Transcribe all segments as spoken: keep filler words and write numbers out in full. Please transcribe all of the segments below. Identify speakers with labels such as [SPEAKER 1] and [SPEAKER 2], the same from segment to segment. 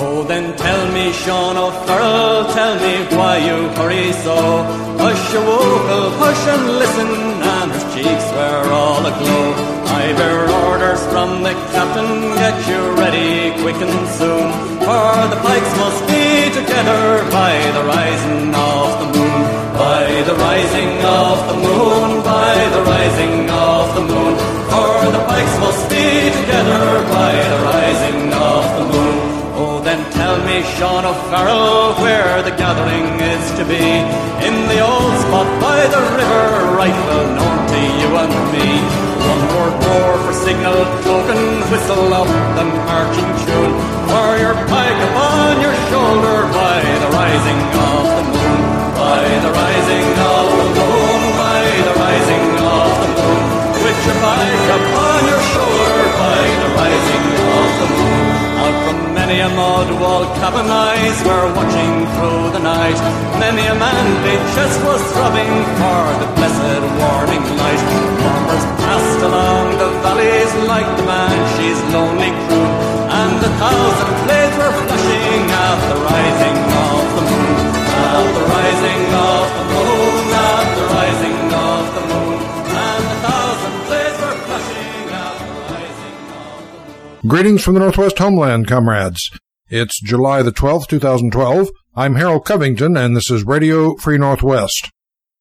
[SPEAKER 1] Oh, then tell me, Sean O'Farrell, tell me why you hurry so. Hush your wokel, hush and listen, and his cheeks were all aglow. I bear orders from the captain, get you ready quick and soon, for the pikes must be together by the rising of the moon. By the rising of the moon, by the rising of the moon, for the pikes must be together by the rising of the moon. Oh, then tell me, Sean O'Farrell, where the gathering is to be. In the old spot by the river, right well known to you and me. One more roar for signal token, whistle up the marching tune, for your pike upon your shoulder by the rising of the moon. By the rising of the moon, by the rising of the moon, with your pike upon your shoulder by the rising of the moon. Out from many a mud wall cabin eyes were watching through the night. Many a man-made chest was throbbing for the blessed warning light. Farmers passed along the valleys like the Banshee's lonely croon, and a thousand blades were flashing at the rising of the moon. At the rising of the moon, at the rising of the moon, and a thousand blades were flashing at the rising of the moon.
[SPEAKER 2] Greetings from the Northwest homeland, comrades. It's July the twelfth, two thousand twelve. I'm Harold Covington, and this is Radio Free Northwest.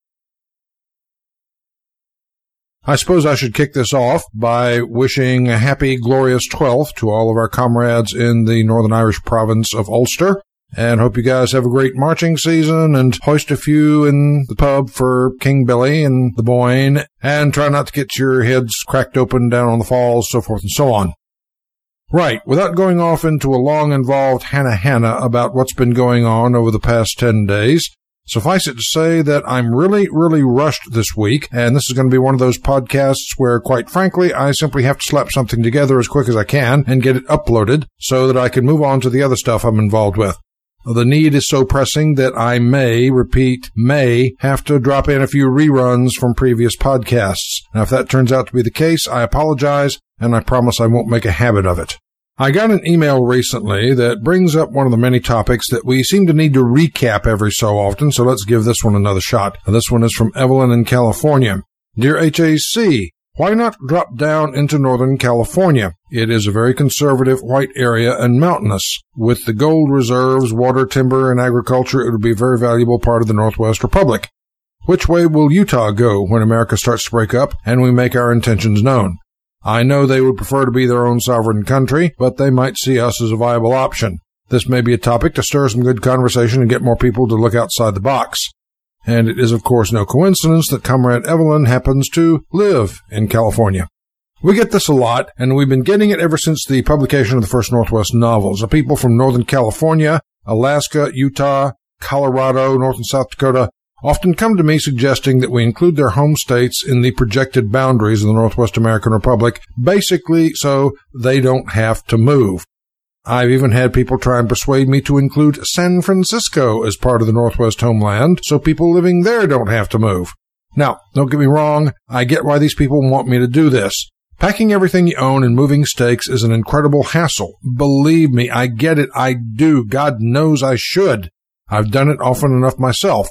[SPEAKER 2] I suppose I should kick this off by wishing a happy, glorious twelfth to all of our comrades in the Northern Irish province of Ulster, and hope you guys have a great marching season and hoist a few in the pub for King Billy and the Boyne, and try not to get your heads cracked open down on the falls, so forth and so on. Right, without going off into a long, involved Hannah-Hannah about what's been going on over the past ten days, suffice it to say that I'm really, really rushed this week, and this is going to be one of those podcasts where, quite frankly, I simply have to slap something together as quick as I can and get it uploaded so that I can move on to the other stuff I'm involved with. The need is so pressing that I may, repeat, may, have to drop in a few reruns from previous podcasts. Now, if that turns out to be the case, I apologize, and I promise I won't make a habit of it. I got an email recently that brings up one of the many topics that we seem to need to recap every so often, so let's give this one another shot. Now, this one is from Evelyn in California. Dear H A C, why not drop down into Northern California? It is a very conservative white area and mountainous. With the gold reserves, water, timber, and agriculture, it would be a very valuable part of the Northwest Republic. Which way will Utah go when America starts to break up and we make our intentions known? I know they would prefer to be their own sovereign country, but they might see us as a viable option. This may be a topic to stir some good conversation and get more people to look outside the box. And it is, of course, no coincidence that Comrade Evelyn happens to live in California. We get this a lot, and we've been getting it ever since the publication of the first Northwest novels. The people from Northern California, Alaska, Utah, Colorado, North and South Dakota often come to me suggesting that we include their home states in the projected boundaries of the Northwest American Republic, basically so they don't have to move. I've even had people try and persuade me to include San Francisco as part of the Northwest homeland, so people living there don't have to move. Now, don't get me wrong, I get why these people want me to do this. Packing everything you own and moving stakes is an incredible hassle. Believe me, I get it, I do. God knows I should. I've done it often enough myself.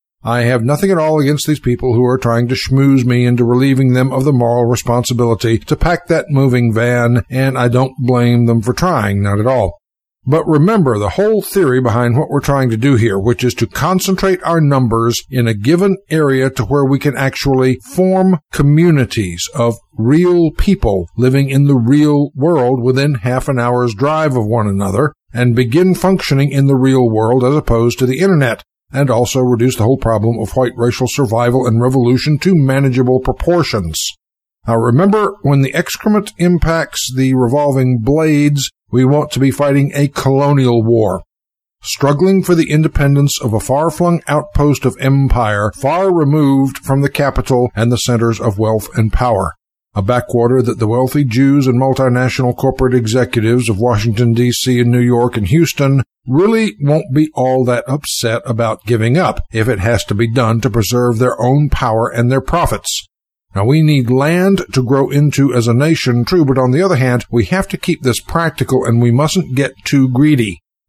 [SPEAKER 2] I have nothing at all against these people who are trying to schmooze me into relieving them of the moral responsibility to pack that moving van, and I don't blame them for trying, not at all. But remember the whole theory behind what we're trying to do here, which is to concentrate our numbers in a given area to where we can actually form communities of real people living in the real world within half an hour's drive of one another, and begin functioning in the real world as opposed to the internet, and also reduce the whole problem of white racial survival and revolution to manageable proportions. Now remember, when the excrement impacts the revolving blades, we want to be fighting a colonial war, struggling for the independence of a far-flung outpost of empire far removed from the capital and the centers of wealth and power. A backwater that the wealthy Jews and multinational corporate executives of Washington, D C and New York and Houston really won't be all that upset about giving up if it has to be done to preserve their own power and their profits. Now, we need land to grow into as a nation, true, but on the other hand, we have to keep this practical and we mustn't get too greedy.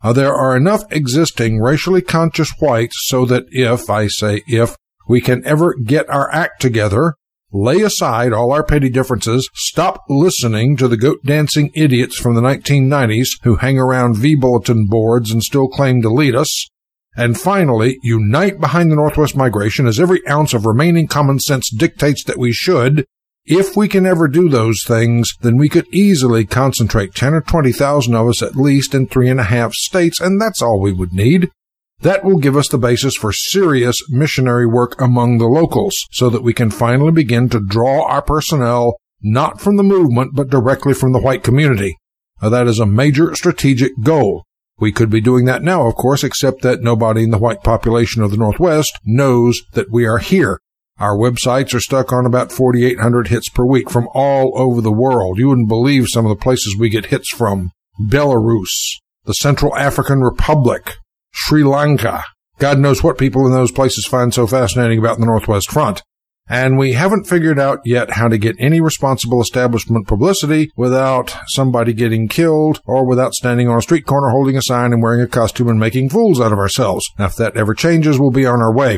[SPEAKER 2] Uh, there are enough existing racially conscious whites so that if, I say if, we can ever get our act together, lay aside all our petty differences, stop listening to the goat-dancing idiots from the nineteen nineties who hang around V-bulletin boards and still claim to lead us, and finally, unite behind the Northwest migration as every ounce of remaining common sense dictates that we should. If we can ever do those things, then we could easily concentrate ten or twenty thousand of us at least in three and a half states, and that's all we would need. That will give us the basis for serious missionary work among the locals, so that we can finally begin to draw our personnel not from the movement, but directly from the white community. Now, that is a major strategic goal. We could be doing that now, of course, except that nobody in the white population of the Northwest knows that we are here. Our websites are stuck on about forty-eight hundred hits per week from all over the world. You wouldn't believe some of the places we get hits from. Belarus, the Central African Republic, Sri Lanka. God knows what people in those places find so fascinating about the Northwest Front. And we haven't figured out yet how to get any responsible establishment publicity without somebody getting killed or without standing on a street corner holding a sign and wearing a costume and making fools out of ourselves. Now, if that ever changes, we'll be on our way.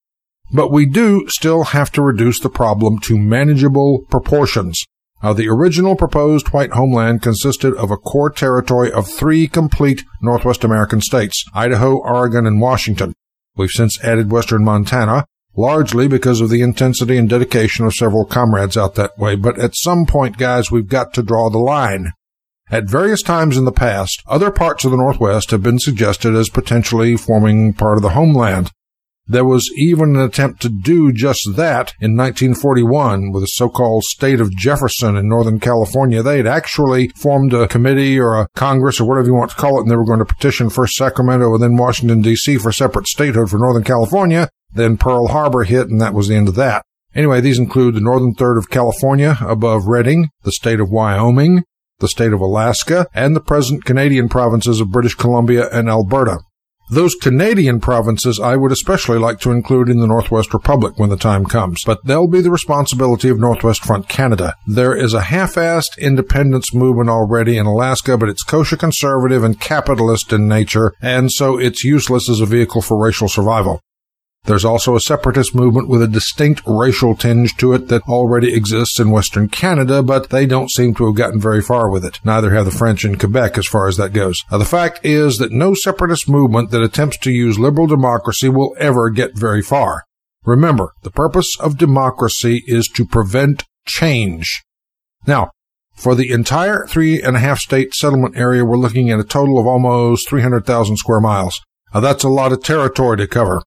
[SPEAKER 2] But we do still have to reduce the problem to manageable proportions. Now, the original proposed white homeland consisted of a core territory of three complete Northwest American states, Idaho, Oregon, and Washington. We've since added western Montana, largely because of the intensity and dedication of several comrades out that way. But at some point, guys, we've got to draw the line. At various times in the past, other parts of the Northwest have been suggested as potentially forming part of the homeland. There was even an attempt to do just that in nineteen forty-one with the so-called state of Jefferson in Northern California. They had actually formed a committee or a Congress or whatever you want to call it, and they were going to petition first Sacramento and then Washington, D C for separate statehood for Northern California. Then Pearl Harbor hit, and that was the end of that. Anyway, these include the northern third of California above Redding, the state of Wyoming, the state of Alaska, and the present Canadian provinces of British Columbia and Alberta. Those Canadian provinces I would especially like to include in the Northwest Republic when the time comes, but they'll be the responsibility of Northwest Front Canada. There is a half-assed independence movement already in Alaska, but it's kosher conservative and capitalist in nature, and so it's useless as a vehicle for racial survival. There's also a separatist movement with a distinct racial tinge to it that already exists in Western Canada, but they don't seem to have gotten very far with it. Neither have the French in Quebec as far as that goes. Now, the fact is that no separatist movement that attempts to use liberal democracy will ever get very far. Remember, the purpose of democracy is to prevent change. Now, for the entire three and a half state settlement area, we're looking at a total of almost three hundred thousand square miles. Now, that's a lot of territory to cover.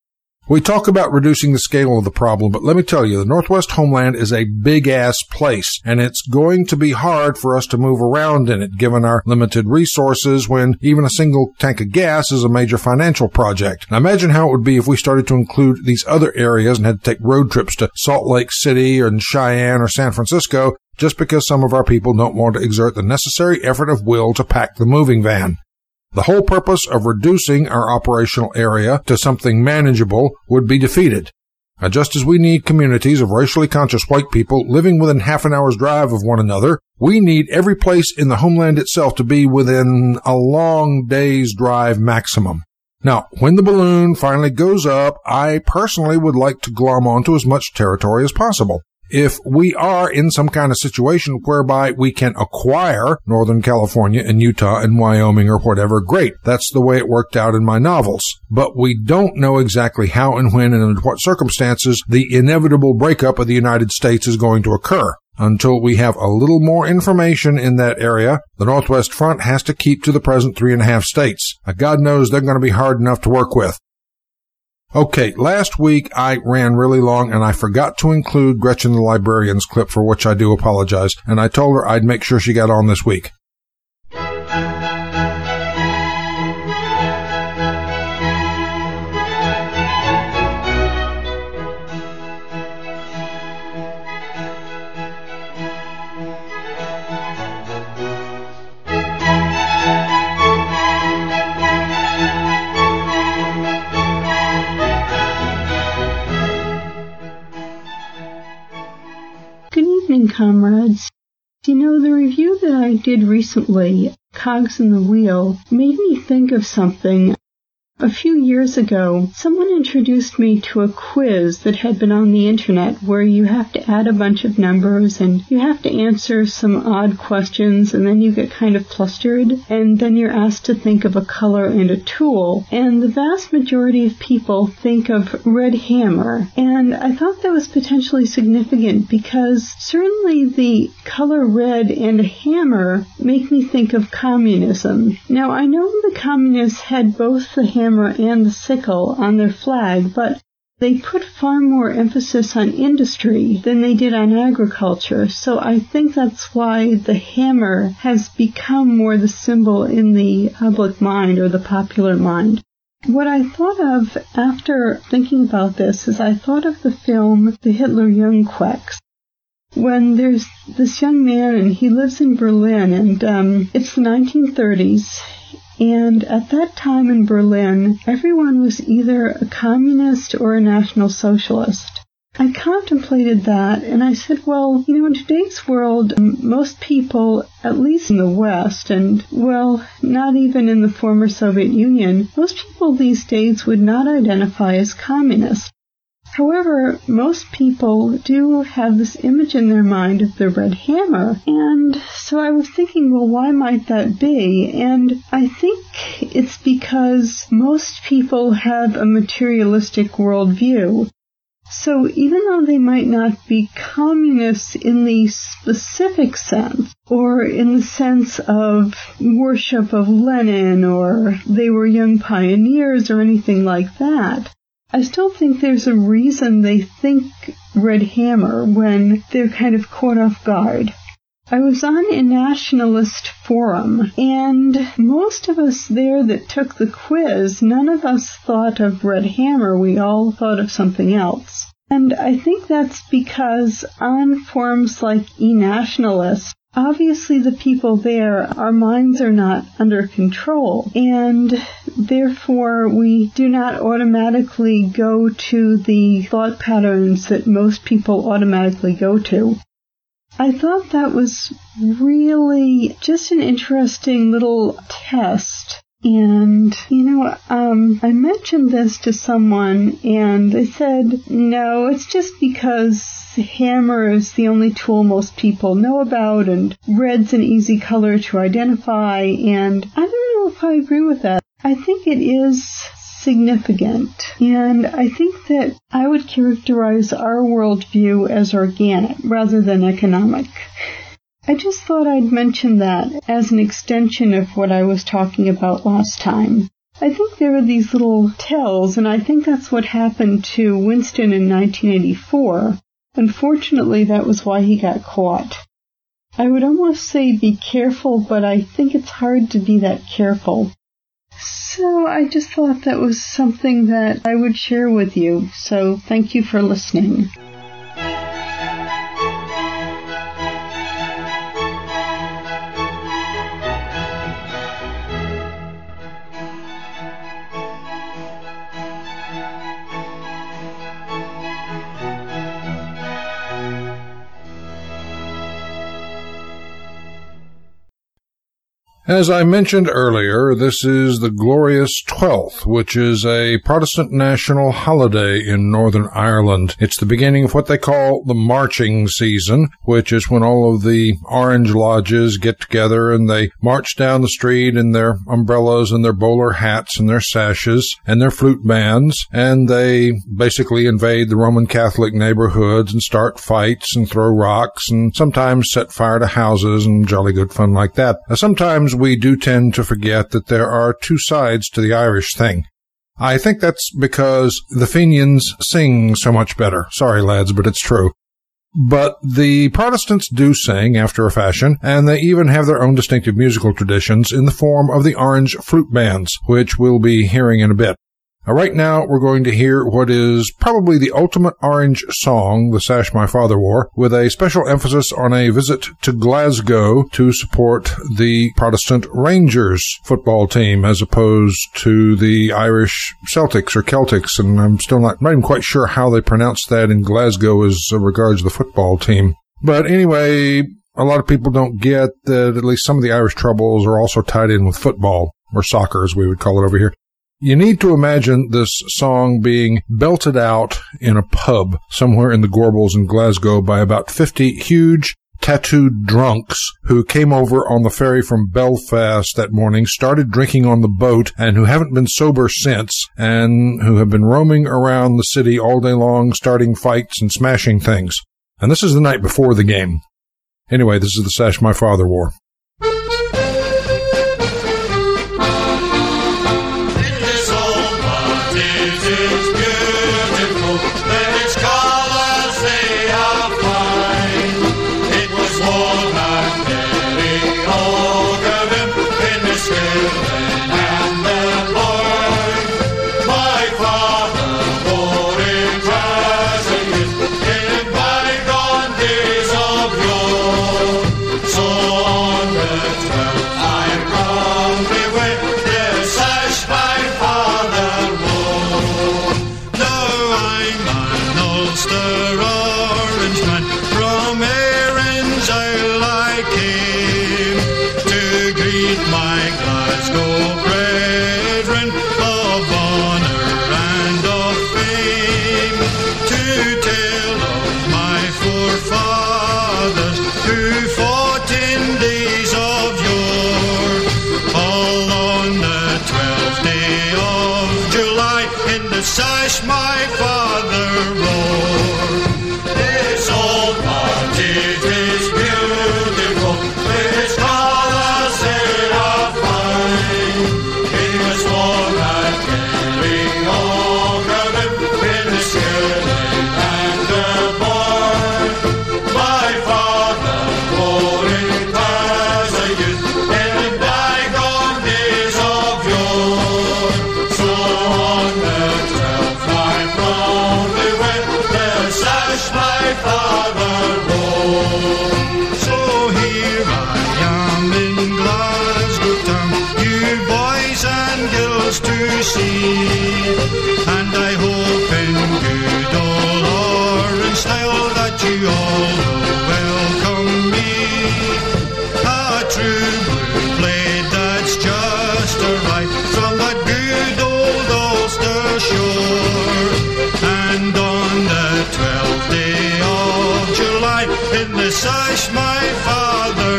[SPEAKER 2] We talk about reducing the scale of the problem, but let me tell you, the Northwest homeland is a big-ass place, and it's going to be hard for us to move around in it, given our limited resources, when even a single tank of gas is a major financial project. Now imagine how it would be if we started to include these other areas and had to take road trips to Salt Lake City or Cheyenne or San Francisco, just because some of our people don't want to exert the necessary effort of will to pack the moving van. The whole purpose of reducing our operational area to something manageable would be defeated. Now, just as we need communities of racially conscious white people living within half an hour's drive of one another, we need every place in the homeland itself to be within a long day's drive maximum. Now, when the balloon finally goes up, I personally would like to glom onto as much territory as possible. If we are in some kind of situation whereby we can acquire Northern California and Utah and Wyoming or whatever, great. That's the way it worked out in my novels. But we don't know exactly how and when and under what circumstances the inevitable breakup of the United States is going to occur. Until we have a little more information in that area, the Northwest Front has to keep to the present three and a half states. Now, God knows they're going to be hard enough to work with. Okay, last week I ran really long and I forgot to include Gretchen the Librarian's clip, for which I do apologize, and I told her I'd make sure she got on this week.
[SPEAKER 3] Comrades, you know, the review that I did recently cogs in the wheel, made me think of something. A few years ago, someone introduced me to a quiz that had been on the internet where you have to add a bunch of numbers and you have to answer some odd questions, and then you get kind of flustered, and then you're asked to think of a color and a tool. And the vast majority of people think of red hammer, and I thought that was potentially significant because certainly the color red and a hammer make me think of communism. Now, I know the communists had both the hammer and the sickle on their flag, but they put far more emphasis on industry than they did on agriculture, so I think that's why the hammer has become more the symbol in the public mind or the popular mind. What I thought of after thinking about this is I thought of the film The Hitlerjugend, when there's this young man and he lives in Berlin, and um, it's the nineteen thirties. And at that time in Berlin, everyone was either a communist or a National Socialist. I contemplated that, and I said, well, you know, in today's world, most people, at least in the West, and, well, not even in the former Soviet Union, most people these days would not identify as communist. However, most people do have this image in their mind of the red hammer, and so I was thinking, well, why might that be? And I think it's because most people have a materialistic worldview. So even though they might not be communists in the specific sense, or in the sense of worship of Lenin, or they were young pioneers or anything like that, I still think there's a reason they think red hammer when they're kind of caught off guard. I was on a nationalist forum, and most of us there that took the quiz, none of us thought of red hammer. We all thought of something else. And I think that's because on forums like eNationalist, obviously the people there, our minds are not under control, and therefore we do not automatically go to the thought patterns that most people automatically go to. I thought that was really just an interesting little test. And, you know, um, I mentioned this to someone, and they said, no, it's just because hammer is the only tool most people know about, and red's an easy color to identify, and I don't know if I agree with that. I think it is significant, and I think that I would characterize our worldview as organic rather than economic. I just thought I'd mention that as an extension of what I was talking about last time. I think there are these little tells, and I think that's what happened to Winston in nineteen eighty-four. Unfortunately, that was why he got caught. I would almost say be careful, but I think it's hard to be that careful. So I just thought that was something that I would share with you, so thank you for listening.
[SPEAKER 2] As I mentioned earlier, this is the Glorious Twelfth, which is a Protestant national holiday in Northern Ireland. It's the beginning of what they call the marching season, which is when all of the Orange Lodges get together and they march down the street in their umbrellas and their bowler hats and their sashes and their flute bands, and they basically invade the Roman Catholic neighborhoods and start fights and throw rocks and sometimes set fire to houses and jolly good fun like that. Now, sometimes we do tend to forget that there are two sides to the Irish thing. I think that's because the Fenians sing so much better. Sorry, lads, but it's true. But the Protestants do sing after a fashion, and they even have their own distinctive musical traditions in the form of the Orange Flute Bands, which we'll be hearing in a bit. Now, right now, we're going to hear what is probably the ultimate Orange song, The Sash My Father Wore, with a special emphasis on a visit to Glasgow to support the Protestant Rangers football team, as opposed to the Irish Celtics or Celtics, and I'm still not, not even quite sure how they pronounce that in Glasgow as regards the football team. But anyway, a lot of people don't get that at least some of the Irish troubles are also tied in with football, or soccer as we would call it over here. You need to imagine this song being belted out in a pub somewhere in the Gorbals in Glasgow by about fifty huge tattooed drunks who came over on the ferry from Belfast that morning, started drinking on the boat, and who haven't been sober since, and who have been roaming around the city all day long, starting fights and smashing things. And this is the night before the game. Anyway, this is the Sash My Father wore.
[SPEAKER 4] Sash my father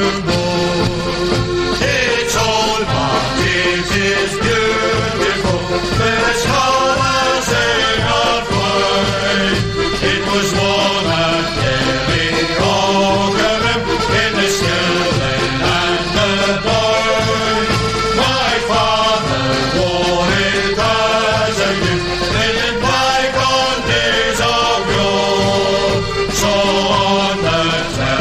[SPEAKER 4] wore. It's old, but it is beautiful. Let's call us in a flame. It was worn at Derry Ogerim in the skillet and the barn. My father wore it as a youth in bygone days of yore. So on the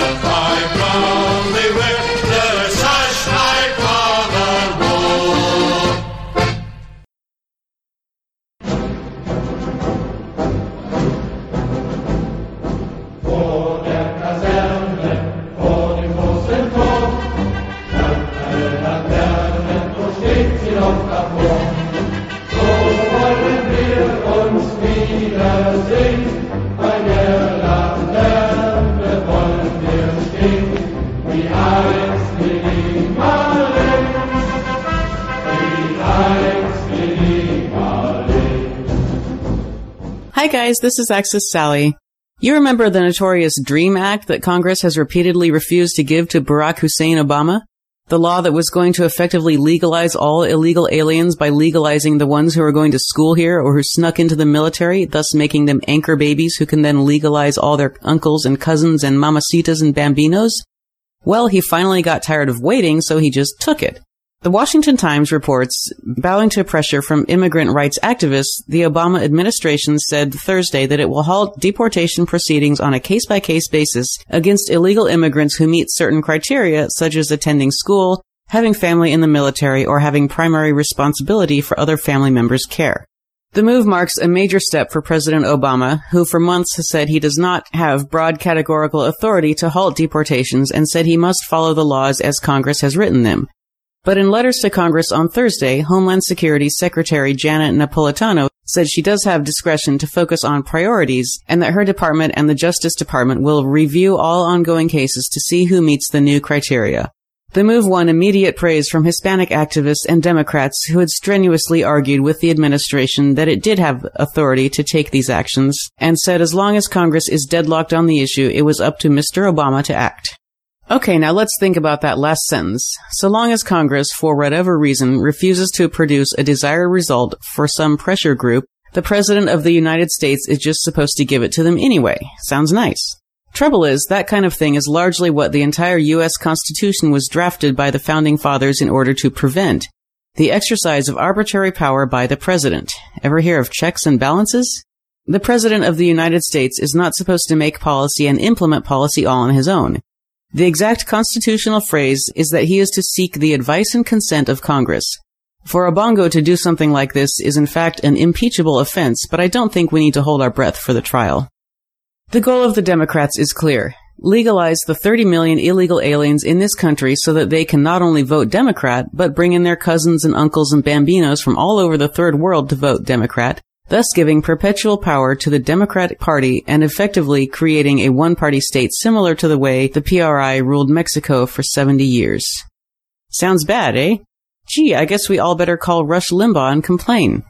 [SPEAKER 5] Hi guys, this is Axis Sally. You remember the notorious DREAM Act that Congress has repeatedly refused to give to Barack Hussein Obama? The law that was going to effectively legalize all illegal aliens by legalizing the ones who are going to school here or who snuck into the military, thus making them anchor babies who can then legalize all their uncles and cousins and mamacitas and bambinos? Well, he finally got tired of waiting, so he just took it. The Washington Times reports, bowing to pressure from immigrant rights activists, the Obama administration said Thursday that it will halt deportation proceedings on a case-by-case basis against illegal immigrants who meet certain criteria, such as attending school, having family in the military, or having primary responsibility for other family members' care. The move marks a major step for President Obama, who for months has said he does not have broad categorical authority to halt deportations and said he must follow the laws as Congress has written them. But in letters to Congress on Thursday, Homeland Security Secretary Janet Napolitano said she does have discretion to focus on priorities and that her department and the Justice Department will review all ongoing cases to see who meets the new criteria. The move won immediate praise from Hispanic activists and Democrats who had strenuously argued with the administration that it did have authority to take these actions and said as long as Congress is deadlocked on the issue, it was up to Mister Obama to act. Okay, now let's think about that last sentence. So long as Congress, for whatever reason, refuses to produce a desired result for some pressure group, the President of the United States is just supposed to give it to them anyway. Sounds nice. Trouble is, that kind of thing is largely what the entire U S Constitution was drafted by the Founding Fathers in order to prevent. The exercise of arbitrary power by the President. Ever hear of checks and balances? The President of the United States is not supposed to make policy and implement policy all on his own. The exact constitutional phrase is that he is to seek the advice and consent of Congress. For a bongo to do something like this is in fact an impeachable offense, but I don't think we need to hold our breath for the trial. The goal of the Democrats is clear. Legalize the thirty million illegal aliens in this country so that they can not only vote Democrat, but bring in their cousins and uncles and bambinos from all over the third world to vote Democrat, thus giving perpetual power to the Democratic Party and effectively creating a one-party state similar to the way the P R I ruled Mexico for seventy years. Sounds bad, eh? Gee, I guess we all better call Rush Limbaugh and complain.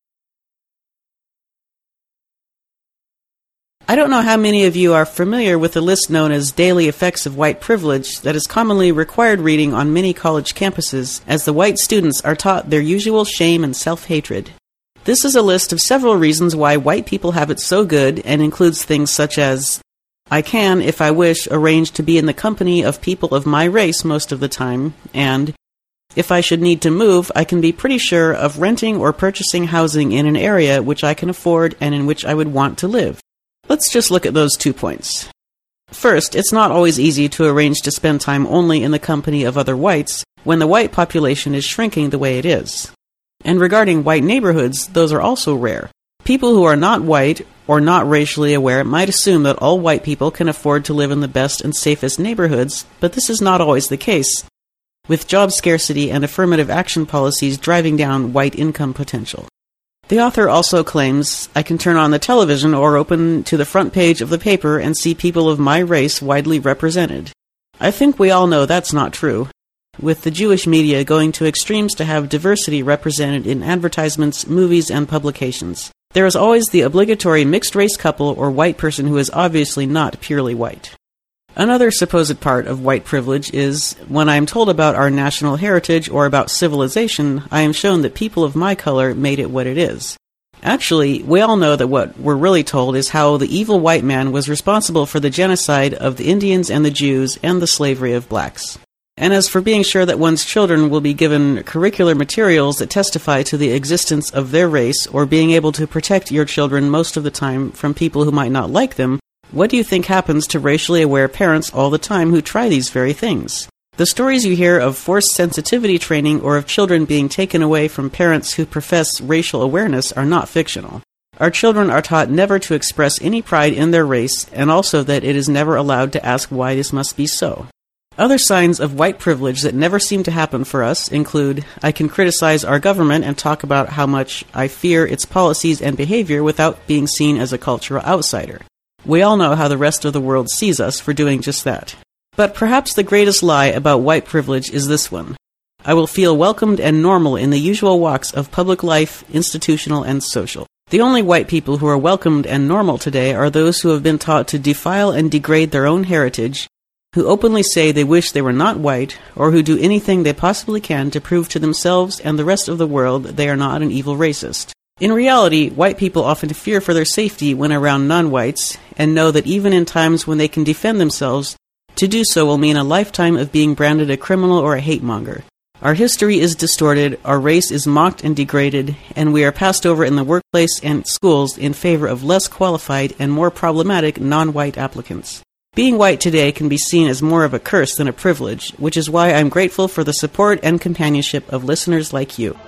[SPEAKER 5] I don't know how many of you are familiar with the list known as Daily Effects of White Privilege that is commonly required reading on many college campuses as the white students are taught their usual shame and self-hatred. This is a list of several reasons why white people have it so good and includes things such as, I can, if I wish, arrange to be in the company of people of my race most of the time, and if I should need to move, I can be pretty sure of renting or purchasing housing in an area which I can afford and in which I would want to live. Let's just look at those two points. First, it's not always easy to arrange to spend time only in the company of other whites when the white population is shrinking the way it is. And regarding white neighborhoods, those are also rare. People who are not white or not racially aware might assume that all white people can afford to live in the best and safest neighborhoods, but this is not always the case, with job scarcity and affirmative action policies driving down white income potential. The author also claims, I can turn on the television or open to the front page of the paper and see people of my race widely represented. I think we all know that's not true, with the Jewish media going to extremes to have diversity represented in advertisements, movies, and publications. There is always the obligatory mixed-race couple or white person who is obviously not purely white. Another supposed part of white privilege is, when I am told about our national heritage or about civilization, I am shown that people of my color made it what it is. Actually, we all know that what we're really told is how the evil white man was responsible for the genocide of the Indians and the Jews and the slavery of blacks. And as for being sure that one's children will be given curricular materials that testify to the existence of their race, or being able to protect your children most of the time from people who might not like them, what do you think happens to racially aware parents all the time who try these very things? The stories you hear of forced sensitivity training or of children being taken away from parents who profess racial awareness are not fictional. Our children are taught never to express any pride in their race, and also that it is never allowed to ask why this must be so. Other signs of white privilege that never seem to happen for us include, I can criticize our government and talk about how much I fear its policies and behavior without being seen as a cultural outsider. We all know how the rest of the world sees us for doing just that. But perhaps the greatest lie about white privilege is this one. I will feel welcomed and normal in the usual walks of public life, institutional and social. The only white people who are welcomed and normal today are those who have been taught to defile and degrade their own heritage, who openly say they wish they were not white, or who do anything they possibly can to prove to themselves and the rest of the world they are not an evil racist. In reality, white people often fear for their safety when around non-whites, and know that even in times when they can defend themselves, to do so will mean a lifetime of being branded a criminal or a hate-monger. Our history is distorted, our race is mocked and degraded, and we are passed over in the workplace and schools in favor of less qualified and more problematic non-white applicants. Being white today can be seen as more of a curse than a privilege, which is why I'm grateful for the support and companionship of listeners like you.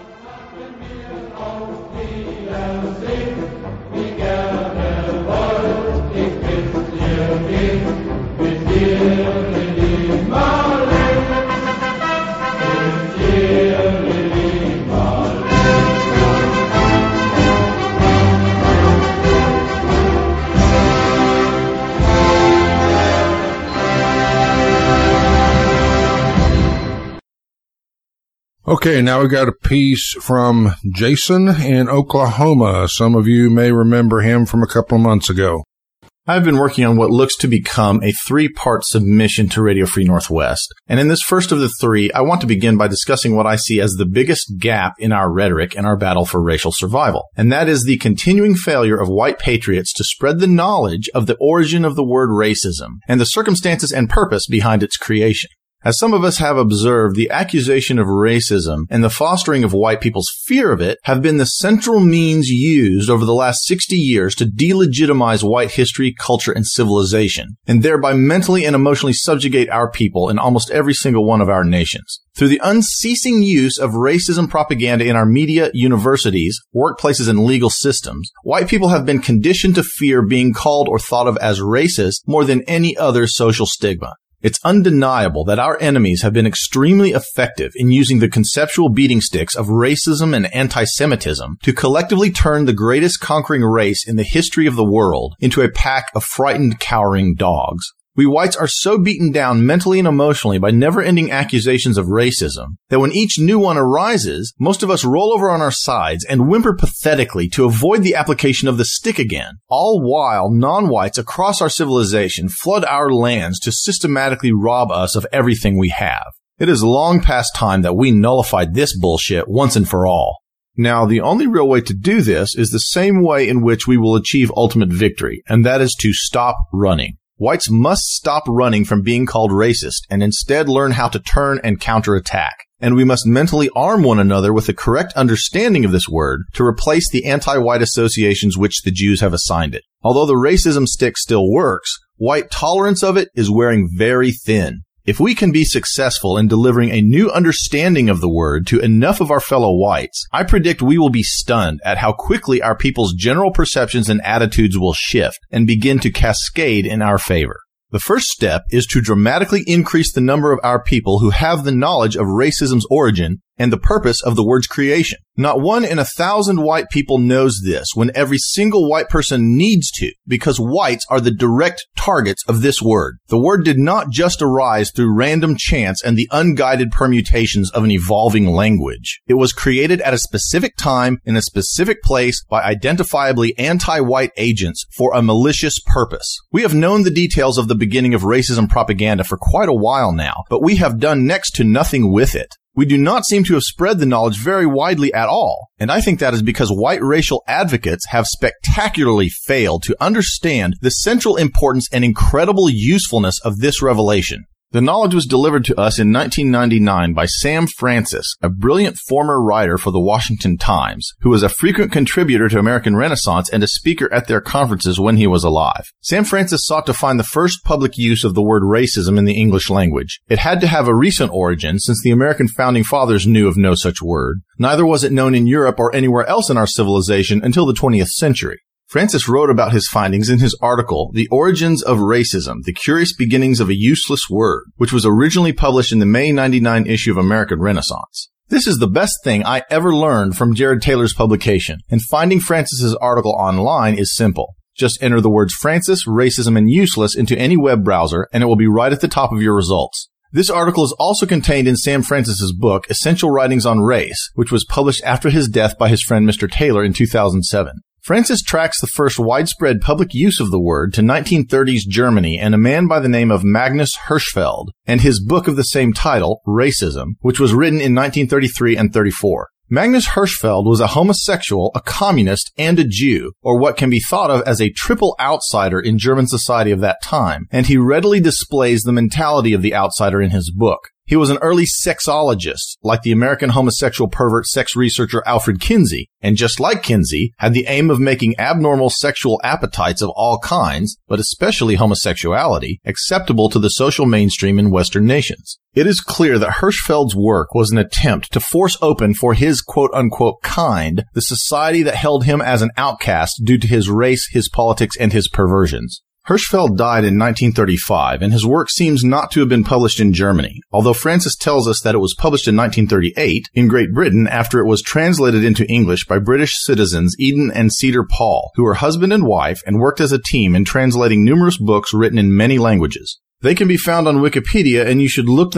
[SPEAKER 2] Okay, now we got a piece from Jason in Oklahoma. Some of you may remember him from a couple of months ago.
[SPEAKER 6] I've been working on what looks to become a three-part submission to Radio Free Northwest. And in this first of the three, I want to begin by discussing what I see as the biggest gap in our rhetoric and our battle for racial survival. And that is the continuing failure of white patriots to spread the knowledge of the origin of the word racism and the circumstances and purpose behind its creation. As some of us have observed, the accusation of racism and the fostering of white people's fear of it have been the central means used over the last sixty years to delegitimize white history, culture, and civilization, and thereby mentally and emotionally subjugate our people in almost every single one of our nations. Through the unceasing use of racism propaganda in our media, universities, workplaces, and legal systems, white people have been conditioned to fear being called or thought of as racist more than any other social stigma. It's undeniable that our enemies have been extremely effective in using the conceptual beating sticks of racism and anti-Semitism to collectively turn the greatest conquering race in the history of the world into a pack of frightened, cowering dogs. We whites are so beaten down mentally and emotionally by never-ending accusations of racism that when each new one arises, most of us roll over on our sides and whimper pathetically to avoid the application of the stick again, all while non-whites across our civilization flood our lands to systematically rob us of everything we have. It is long past time that we nullified this bullshit once and for all. Now, the only real way to do this is the same way in which we will achieve ultimate victory, and that is to stop running. Whites must stop running from being called racist and instead learn how to turn and counterattack. And we must mentally arm one another with the correct understanding of this word to replace the anti-white associations which the Jews have assigned it. Although the racism stick still works, white tolerance of it is wearing very thin. If we can be successful in delivering a new understanding of the word to enough of our fellow whites, I predict we will be stunned at how quickly our people's general perceptions and attitudes will shift and begin to cascade in our favor. The first step is to dramatically increase the number of our people who have the knowledge of racism's origin and the purpose of the word's creation. Not one in a thousand white people knows this when every single white person needs to, because whites are the direct targets of this word. The word did not just arise through random chance and the unguided permutations of an evolving language. It was created at a specific time in a specific place by identifiably anti-white agents for a malicious purpose. We have known the details of the beginning of racism propaganda for quite a while now, but we have done next to nothing with it. We do not seem to have spread the knowledge very widely at all, and I think that is because white racial advocates have spectacularly failed to understand the central importance and incredible usefulness of this revelation. The knowledge was delivered to us in nineteen ninety-nine by Sam Francis, a brilliant former writer for the Washington Times, who was a frequent contributor to American Renaissance and a speaker at their conferences when he was alive. Sam Francis sought to find the first public use of the word racism in the English language. It had to have a recent origin, since the American founding fathers knew of no such word. Neither was it known in Europe or anywhere else in our civilization until the twentieth century. Francis wrote about his findings in his article, The Origins of Racism, The Curious Beginnings of a Useless Word, which was originally published in the May ninety-nine issue of American Renaissance. This is the best thing I ever learned from Jared Taylor's publication, and finding Francis's article online is simple. Just enter the words Francis, racism, and useless into any web browser, and it will be right at the top of your results. This article is also contained in Sam Francis's book, Essential Writings on Race, which was published after his death by his friend Mister Taylor in two thousand seven. Francis tracks the first widespread public use of the word to nineteen thirties Germany and a man by the name of Magnus Hirschfeld, and his book of the same title, Racism, which was written in nineteen thirty-three and thirty-four. Magnus Hirschfeld was a homosexual, a communist, and a Jew, or what can be thought of as a triple outsider in German society of that time, and he readily displays the mentality of the outsider in his book. He was an early sexologist, like the American homosexual pervert sex researcher Alfred Kinsey, and just like Kinsey, had the aim of making abnormal sexual appetites of all kinds, but especially homosexuality, acceptable to the social mainstream in Western nations. It is clear that Hirschfeld's work was an attempt to force open for his quote-unquote kind the society that held him as an outcast due to his race, his politics, and his perversions. Hirschfeld died in nineteen thirty-five, and his work seems not to have been published in Germany, although Francis tells us that it was published in nineteen thirty-eight in Great Britain after it was translated into English by British citizens Eden and Cedar Paul, who were husband and wife and worked as a team in translating numerous books written in many languages. They can be found on Wikipedia, and you should look them up.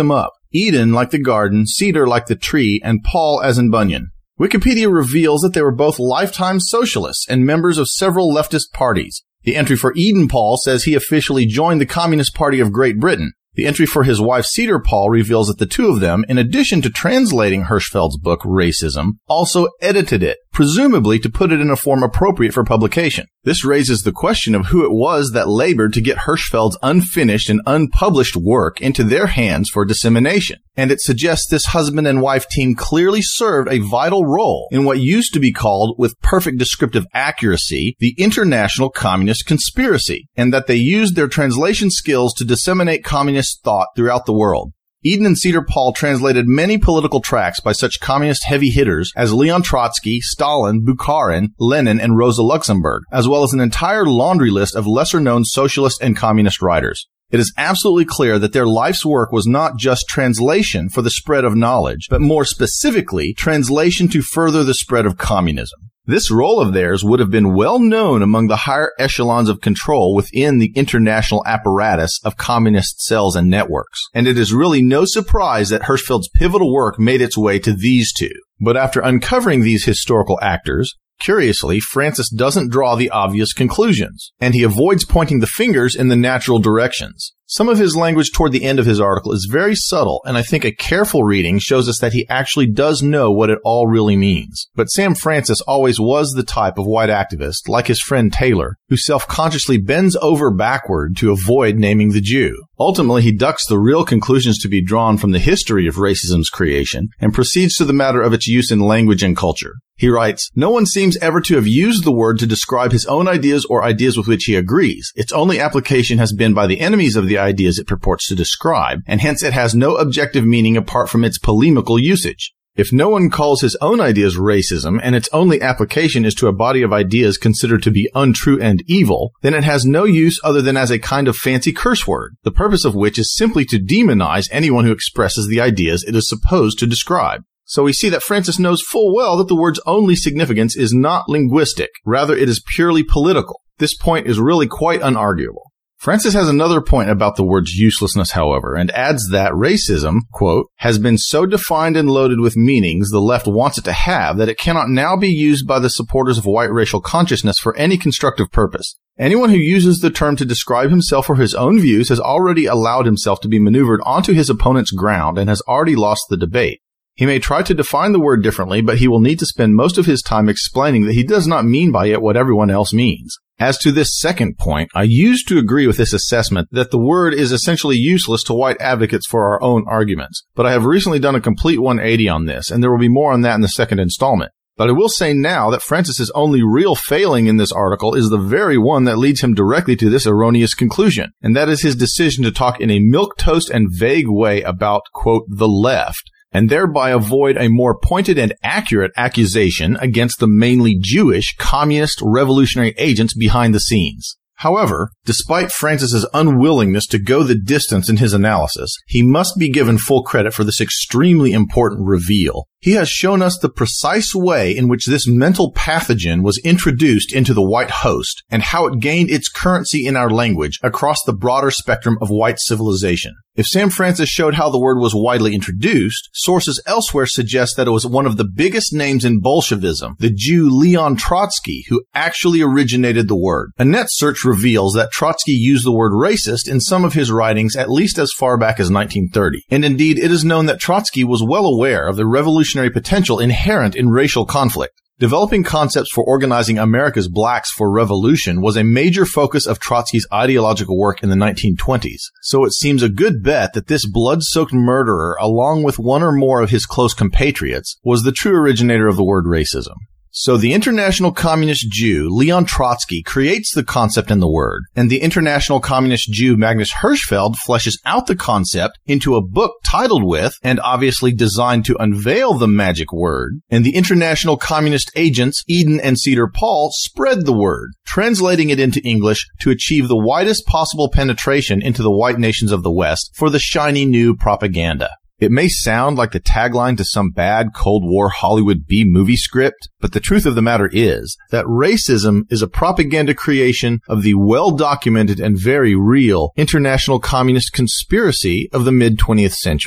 [SPEAKER 6] Eden like the garden, cedar like the tree, and Paul as in Bunyan. Wikipedia reveals that they were both lifetime socialists and members of several leftist parties. The entry for Eden Paul says he officially joined the Communist Party of Great Britain. The entry for his wife Cedar Paul reveals that the two of them, in addition to translating Hirschfeld's book, Racism, also edited it, presumably to put it in a form appropriate for publication. This raises the question of who it was that labored to get Hirschfeld's unfinished and unpublished work into their hands for dissemination. And it suggests this husband and wife team clearly served a vital role in what used to be called, with perfect descriptive accuracy, the International Communist Conspiracy, and that they used their translation skills to disseminate communist thought throughout the world. Eden and Cedar Paul translated many political tracts by such communist heavy hitters as Leon Trotsky, Stalin, Bukharin, Lenin, and Rosa Luxemburg, as well as an entire laundry list of lesser-known socialist and communist writers. It is absolutely clear that their life's work was not just translation for the spread of knowledge, but more specifically, translation to further the spread of communism. This role of theirs would have been well known among the higher echelons of control within the international apparatus of communist cells and networks. And it is really no surprise that Hirschfeld's pivotal work made its way to these two. But after uncovering these historical actors, curiously, Francis doesn't draw the obvious conclusions, and he avoids pointing the fingers in the natural directions. Some of his language toward the end of his article is very subtle, and I think a careful reading shows us that he actually does know what it all really means. But Sam Francis always was the type of white activist, like his friend Taylor, who self-consciously bends over backward to avoid naming the Jew. Ultimately, he ducks the real conclusions to be drawn from the history of racism's creation and proceeds to the matter of its use in language and culture. He writes, "No one seems ever to have used the word to describe his own ideas or ideas with which he agrees. Its only application has been by the enemies of the ideas it purports to describe, and hence it has no objective meaning apart from its polemical usage. If no one calls his own ideas racism, and its only application is to a body of ideas considered to be untrue and evil, then it has no use other than as a kind of fancy curse word, the purpose of which is simply to demonize anyone who expresses the ideas it is supposed to describe." So we see that Francis knows full well that the word's only significance is not linguistic. Rather, it is purely political. This point is really quite unarguable. Francis has another point about the word's uselessness, however, and adds that racism, quote, has been so defined and loaded with meanings the left wants it to have that it cannot now be used by the supporters of white racial consciousness for any constructive purpose. Anyone who uses the term to describe himself or his own views has already allowed himself to be maneuvered onto his opponent's ground and has already lost the debate. He may try to define the word differently, but he will need to spend most of his time explaining that he does not mean by it what everyone else means. As to this second point, I used to agree with this assessment that the word is essentially useless to white advocates for our own arguments, but I have recently done a complete one eighty on this, and there will be more on that in the second installment. But I will say now that Francis's only real failing in this article is the very one that leads him directly to this erroneous conclusion, and that is his decision to talk in a milquetoast and vague way about, quote, the left, and thereby avoid a more pointed and accurate accusation against the mainly Jewish communist revolutionary agents behind the scenes. However, despite Francis's unwillingness to go the distance in his analysis, he must be given full credit for this extremely important reveal. He has shown us the precise way in which this mental pathogen was introduced into the white host and how it gained its currency in our language across the broader spectrum of white civilization. If Sam Francis showed how the word was widely introduced, sources elsewhere suggest that it was one of the biggest names in Bolshevism, the Jew Leon Trotsky, who actually originated the word. A net search reveals that Trotsky used the word racist in some of his writings at least as far back as nineteen thirty. And indeed, it is known that Trotsky was well aware of the revolutionary potential inherent in racial conflict. Developing concepts for organizing America's blacks for revolution was a major focus of Trotsky's ideological work in the nineteen twenties, so it seems a good bet that this blood-soaked murderer, along with one or more of his close compatriots, was the true originator of the word racism. So the International Communist Jew, Leon Trotsky, creates the concept and the word, and the International Communist Jew, Magnus Hirschfeld, fleshes out the concept into a book titled with, and obviously designed to unveil the magic word, and the International Communist agents, Eden and Cedar Paul, spread the word, translating it into English to achieve the widest possible penetration into the white nations of the West for the shiny new propaganda. It may sound like the tagline to some bad Cold War Hollywood B-movie script, but the truth of the matter is that racism is a propaganda creation of the well-documented and very real international communist conspiracy of the mid-twentieth century.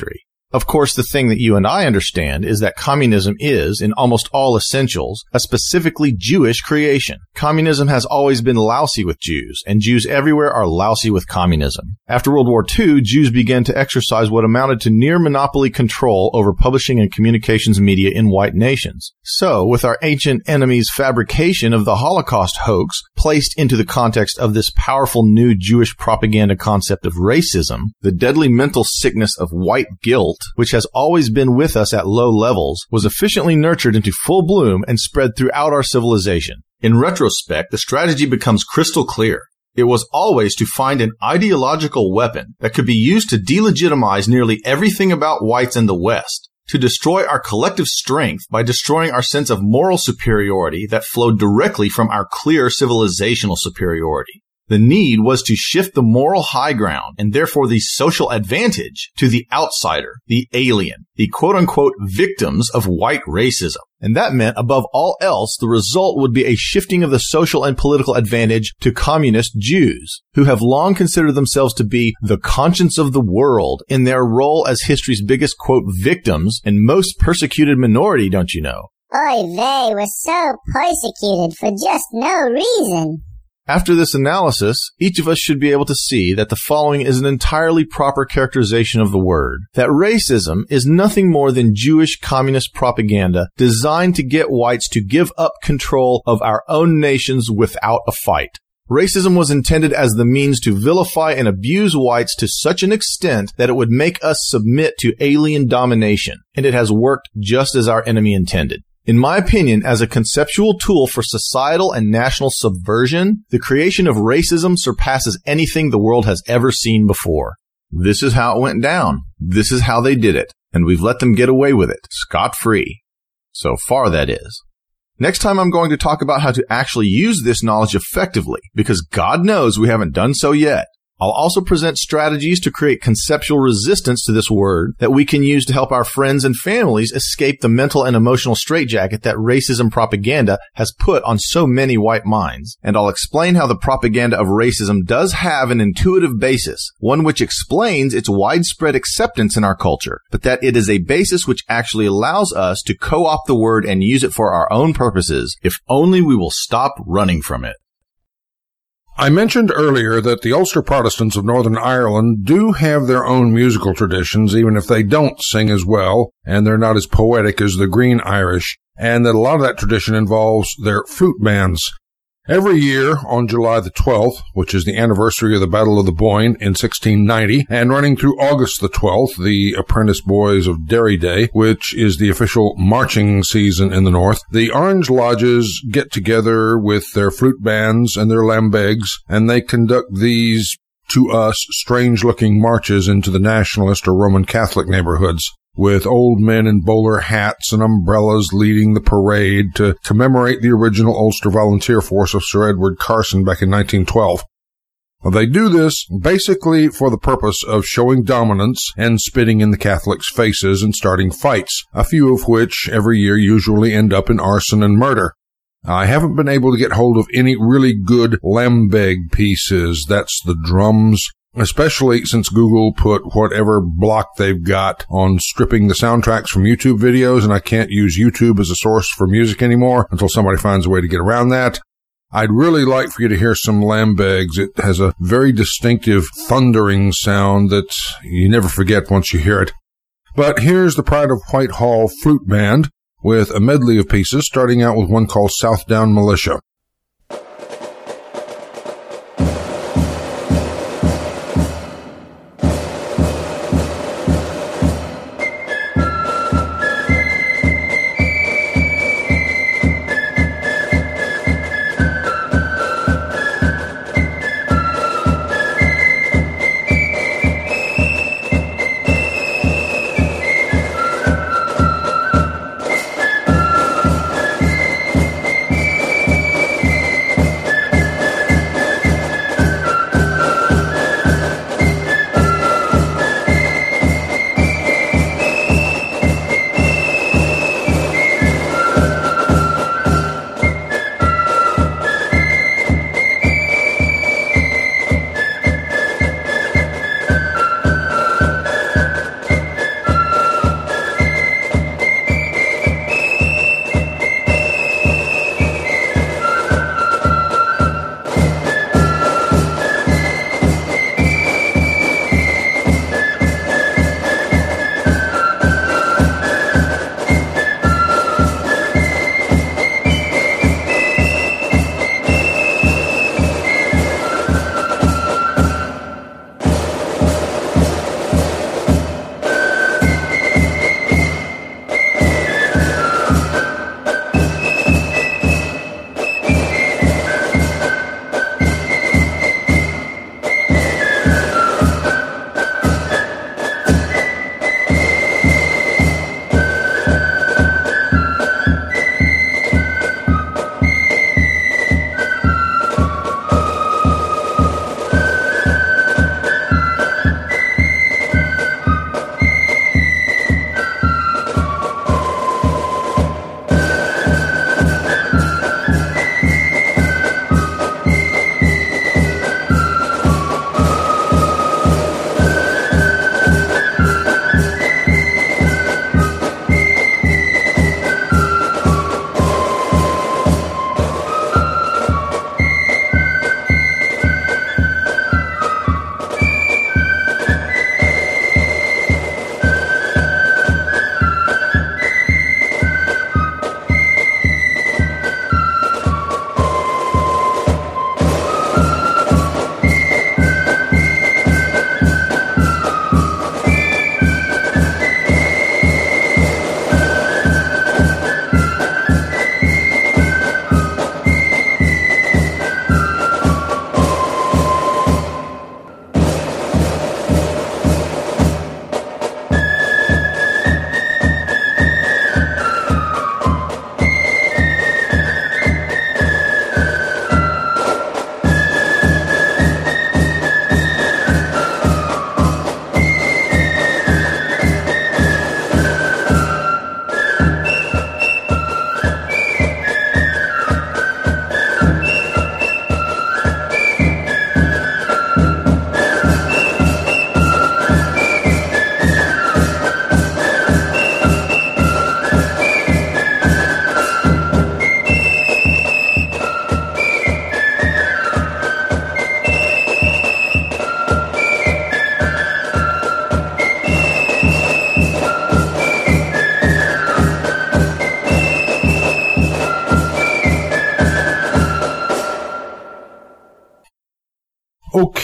[SPEAKER 6] Of course, the thing that you and I understand is that communism is, in almost all essentials, a specifically Jewish creation. Communism has always been lousy with Jews, and Jews everywhere are lousy with communism. After World War Two, Jews began to exercise what amounted to near monopoly control over publishing and communications media in white nations. So, with our ancient enemy's fabrication of the Holocaust hoax placed into the context of this powerful new Jewish propaganda concept of racism, the deadly mental sickness of white guilt, which has always been with us at low levels, was efficiently nurtured into full bloom and spread throughout our civilization. In retrospect, the strategy becomes crystal clear. It was always to find an ideological weapon that could be used to delegitimize nearly everything about whites in the West, to destroy our collective strength by destroying our sense of moral superiority that flowed directly from our clear civilizational superiority. The need was to shift the moral high ground and therefore the social advantage to the outsider, the alien, the quote-unquote victims of white racism. And that meant, above all else, the result would be a shifting of the social and political advantage to communist Jews, who have long considered themselves to be the conscience of the world in their role as history's biggest, quote, victims and most persecuted minority, don't you know?
[SPEAKER 7] Oy vey, we're so persecuted for just no reason.
[SPEAKER 6] After this analysis, each of us should be able to see that the following is an entirely proper characterization of the word, that racism is nothing more than Jewish communist propaganda designed to get whites to give up control of our own nations without a fight. Racism was intended as the means to vilify and abuse whites to such an extent that it would make us submit to alien domination, and it has worked just as our enemy intended. In my opinion, as a conceptual tool for societal and national subversion, the creation of racism surpasses anything the world has ever seen before. This is how it went down. This is how they did it. And we've let them get away with it, scot-free. So far, that is. Next time I'm going to talk about how to actually use this knowledge effectively, because God knows we haven't done so yet. I'll also present strategies to create conceptual resistance to this word that we can use to help our friends and families escape the mental and emotional straitjacket that racism propaganda has put on so many white minds. And I'll explain how the propaganda of racism does have an intuitive basis, one which explains its widespread acceptance in our culture, but that it is a basis which actually allows us to co-opt the word and use it for our own purposes, if only we will stop running from it.
[SPEAKER 2] I mentioned earlier that the Ulster Protestants of Northern Ireland do have their own musical traditions, even if they don't sing as well, and they're not as poetic as the Green Irish, and that a lot of that tradition involves their flute bands. Every year on July the twelfth, which is the anniversary of the Battle of the Boyne in sixteen ninety, and running through August the twelfth, the Apprentice Boys of Derry Day, which is the official marching season in the North, the Orange Lodges get together with their flute bands and their lambegs, and they conduct these, to us, strange-looking marches into the nationalist or Roman Catholic neighborhoods, with old men in bowler hats and umbrellas leading the parade to commemorate the original Ulster Volunteer Force of Sir Edward Carson back in nineteen twelve. Well, they do this basically for the purpose of showing dominance and spitting in the Catholics' faces and starting fights, a few of which every year usually end up in arson and murder. I haven't been able to get hold of any really good lambeg pieces, that's the drums, especially since Google put whatever block they've got on stripping the soundtracks from YouTube videos, and I can't use YouTube as a source for music anymore until somebody finds a way to get around that. I'd really like for you to hear some lambegs. It has a very distinctive thundering sound that you never forget once you hear it. But here's the Pride of Whitehall Flute Band with a medley of pieces, starting out with one called Southdown Militia.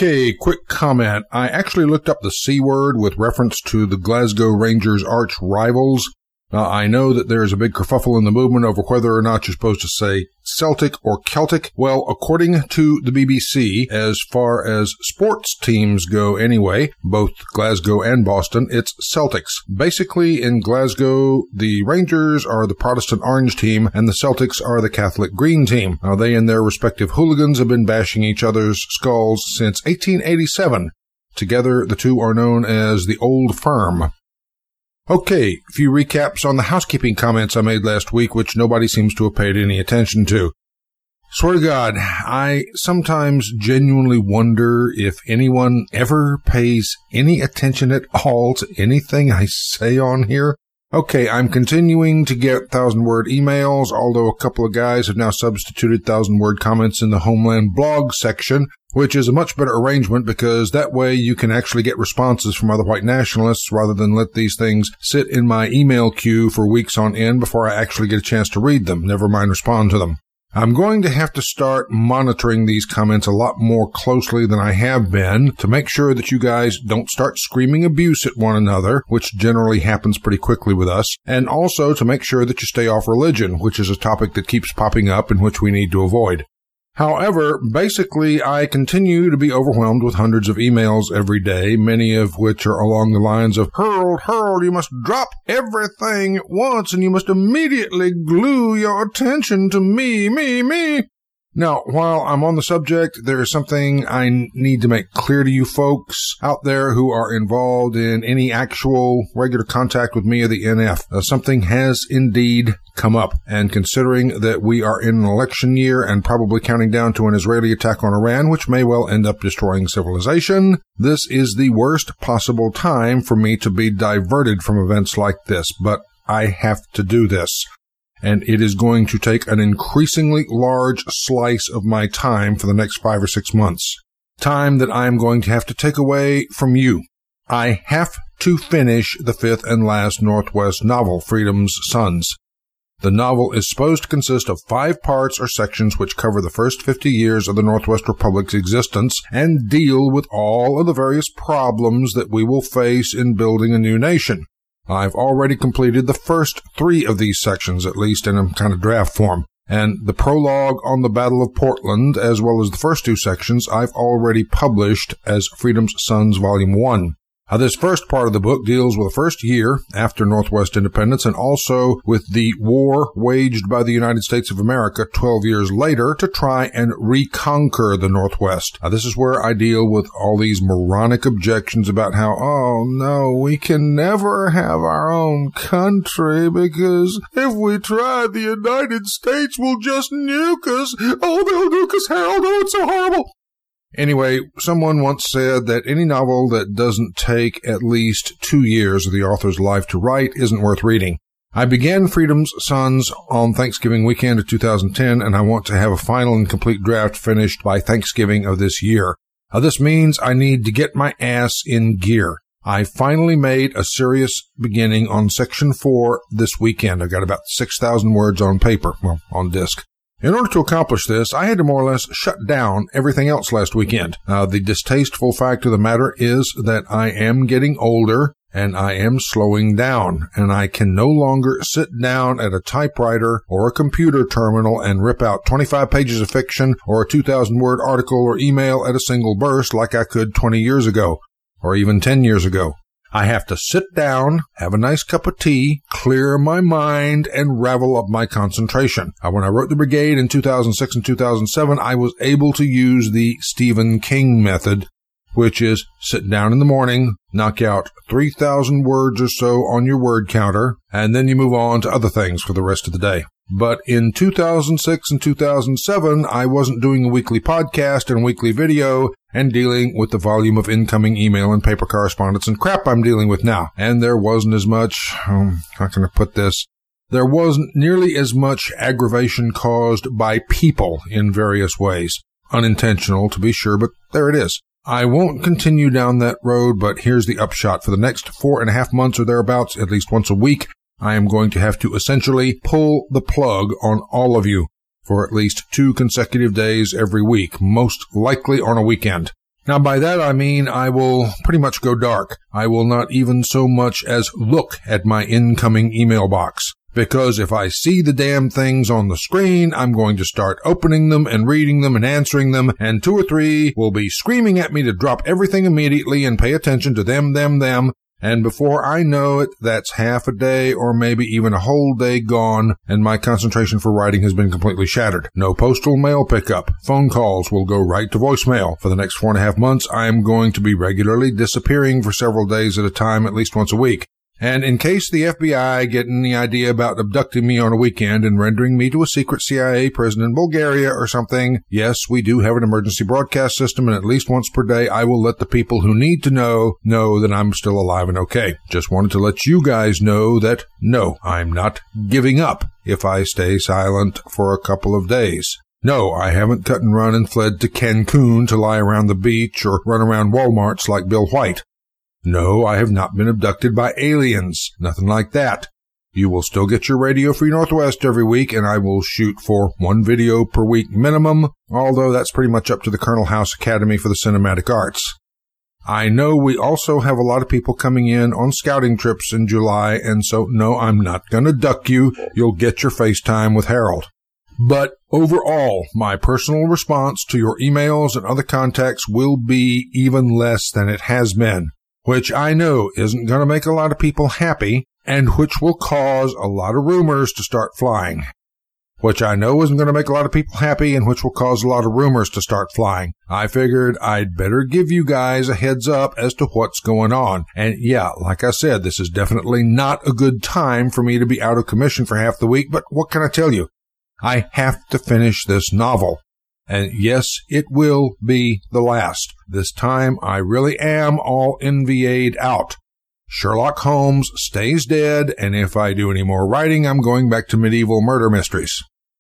[SPEAKER 2] Okay, quick comment. I actually looked up the C word with reference to the Glasgow Rangers' arch rivals. Now, I know that there's a big kerfuffle in the movement over whether or not you're supposed to say Celtic or Celtic. Well, according to the B B C, as far as sports teams go anyway, both Glasgow and Boston, it's Celtics. Basically, in Glasgow, the Rangers are the Protestant orange team and the Celtics are the Catholic green team. Now, they and their respective hooligans have been bashing each other's skulls since eighteen eighty-seven. Together, the two are known as the Old Firm. Okay, a few recaps on the housekeeping comments I made last week, which nobody seems to have paid any attention to. Swear to God, I sometimes genuinely wonder if anyone ever pays any attention at all to anything I say on here. Okay, I'm continuing to get thousand-word emails, although a couple of guys have now substituted thousand-word comments in the Homeland blog section, which is a much better arrangement because that way you can actually get responses from other white nationalists rather than let these things sit in my email queue for weeks on end before I actually get a chance to read them, never mind respond to them. I'm going to have to start monitoring these comments a lot more closely than I have been to make sure that you guys don't start screaming abuse at one another, which generally happens pretty quickly with us, and also to make sure that you stay off religion, which is a topic that keeps popping up and which we need to avoid. However, basically, I continue to be overwhelmed with hundreds of emails every day, many of which are along the lines of, Harold, Harold, you must drop everything at once and you must immediately glue your attention to me, me, me. Now, while I'm on the subject, there is something I need to make clear to you folks out there who are involved in any actual regular contact with me or the N F. Uh, something has indeed come up, and considering that we are in an election year and probably counting down to an Israeli attack on Iran, which may well end up destroying civilization, this is the worst possible time for me to be diverted from events like this, but I have to do this. And it is going to take an increasingly large slice of my time for the next five or six months. Time that I am going to have to take away from you. I have to finish the fifth and last Northwest novel, Freedom's Sons. The novel is supposed to consist of five parts or sections which cover the first fifty years of the Northwest Republic's existence and deal with all of the various problems that we will face in building a new nation. I've already completed the first three of these sections, at least in a kind of draft form. And the prologue on the Battle of Portland, as well as the first two sections, I've already published as Freedom's Sons Volume one. Now, this first part of the book deals with the first year after Northwest independence and also with the war waged by the United States of America twelve years later to try and reconquer the Northwest. Now, this is where I deal with all these moronic objections about how, oh, no, we can never have our own country because if we try, the United States will just nuke us. Oh, they'll nuke us, Harold. Oh, it's so horrible. Anyway, someone once said that any novel that doesn't take at least two years of the author's life to write isn't worth reading. I began Freedom's Sons on Thanksgiving weekend of two thousand ten, and I want to have a final and complete draft finished by Thanksgiving of this year. Now, this means I need to get my ass in gear. I finally made a serious beginning on Section four this weekend. I've got about six thousand words on paper, well, on disk. In order to accomplish this, I had to more or less shut down everything else last weekend. Now, the distasteful fact of the matter is that I am getting older and I am slowing down, and I can no longer sit down at a typewriter or a computer terminal and rip out twenty-five pages of fiction or a two thousand word article or email at a single burst like I could twenty years ago, or even ten years ago. I have to sit down, have a nice cup of tea, clear my mind, and ravel up my concentration. Now, when I wrote The Brigade in two thousand six and two thousand seven, I was able to use the Stephen King method, which is sit down in the morning, knock out three thousand words or so on your word counter, and then you move on to other things for the rest of the day. But in two thousand six and two thousand seven, I wasn't doing a weekly podcast and weekly video and dealing with the volume of incoming email and paper correspondence and crap I'm dealing with now. And there wasn't as much, um, how can I put this? There wasn't nearly as much aggravation caused by people in various ways. Unintentional, to be sure, but there it is. I won't continue down that road, but here's the upshot. For the next four and a half months or thereabouts, at least once a week, I am going to have to essentially pull the plug on all of you for at least two consecutive days every week, most likely on a weekend. Now, by that I mean I will pretty much go dark. I will not even so much as look at my incoming email box. Because if I see the damn things on the screen, I'm going to start opening them and reading them and answering them, and two or three will be screaming at me to drop everything immediately and pay attention to them, them, them. And before I know it, that's half a day or maybe even a whole day gone, and my concentration for writing has been completely shattered. No postal mail pickup. Phone calls will go right to voicemail. For the next four and a half months, I am going to be regularly disappearing for several days at a time, at least once a week. And in case the F B I get any idea about abducting me on a weekend and rendering me to a secret C I A prison in Bulgaria or something, yes, we do have an emergency broadcast system, and at least once per day I will let the people who need to know know that I'm still alive and okay. Just wanted to let you guys know that, no, I'm not giving up if I stay silent for a couple of days. No, I haven't cut and run and fled to Cancun to lie around the beach or run around Walmarts like Bill White. No, I have not been abducted by aliens. Nothing like that. You will still get your Radio Free Northwest every week, and I will shoot for one video per week minimum, although that's pretty much up to the Colonel House Academy for the Cinematic Arts. I know we also have a lot of people coming in on scouting trips in July, and so no, I'm not going to duck you. You'll get your FaceTime with Harold. But overall, my personal response to your emails and other contacts will be even less than it has been, which I know isn't going to make a lot of people happy, and which will cause a lot of rumors to start flying. Which I know isn't going to make a lot of people happy, and which will cause a lot of rumors to start flying. I figured I'd better give you guys a heads up as to what's going on. And yeah, like I said, this is definitely not a good time for me to be out of commission for half the week, but what can I tell you? I have to finish this novel. And yes, it will be the last. This time I really am all N V A'd out. Sherlock Holmes stays dead, and if I do any more writing, I'm going back to medieval murder mysteries.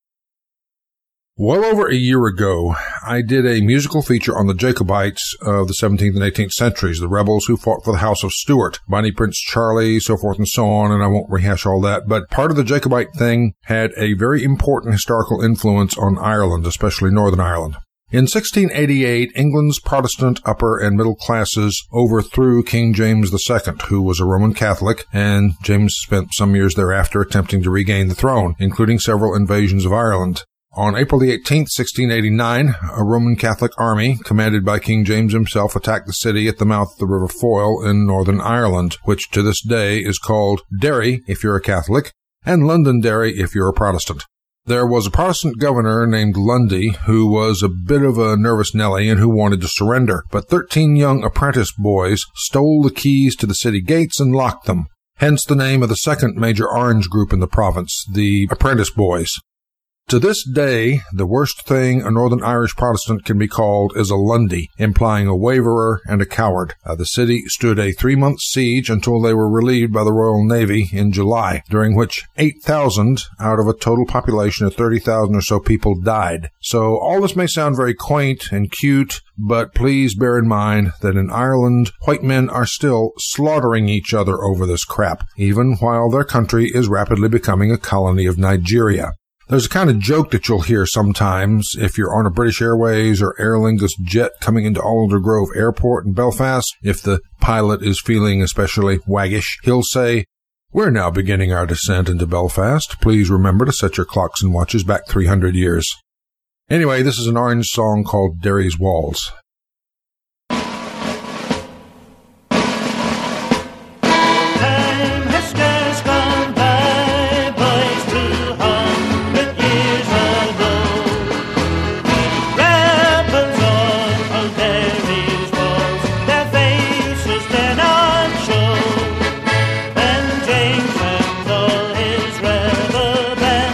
[SPEAKER 2] Well over a year ago, I did a musical feature on the Jacobites of the seventeenth and eighteenth centuries, the rebels who fought for the House of Stuart, Bonnie Prince Charlie, so forth and so on, and I won't rehash all that. But part of the Jacobite thing had a very important historical influence on Ireland, especially Northern Ireland. In sixteen eighty-eight, England's Protestant upper and middle classes overthrew King James the Second, who was a Roman Catholic, and James spent some years thereafter attempting to regain the throne, including several invasions of Ireland. On April the eighteenth, sixteen eighty-nine, a Roman Catholic army, commanded by King James himself, attacked the city at the mouth of the River Foyle in Northern Ireland, which to this day is called Derry if you're a Catholic, and Londonderry if you're a Protestant. There was a Protestant governor named Lundy who was a bit of a nervous Nelly and who wanted to surrender, but thirteen young apprentice boys stole the keys to the city gates and locked them, hence the name of the second major Orange group in the province, the Apprentice Boys. To this day, the worst thing a Northern Irish Protestant can be called is a Lundy, implying a waverer and a coward. Uh, the city stood a three-month siege until they were relieved by the Royal Navy in July, during which eight thousand out of a total population of thirty thousand or so people died. So all this may sound very quaint and cute, but please bear in mind that in Ireland, white men are still slaughtering each other over this crap, even while their country is rapidly becoming a colony of Nigeria. There's a kind of joke that you'll hear sometimes if you're on a British Airways or Aer Lingus jet coming into Aldergrove Airport in Belfast. If the pilot is feeling especially waggish, he'll say, "We're now beginning our descent into Belfast. Please remember to set your clocks and watches back three hundred years. Anyway, this is an Orange song called Derry's Walls.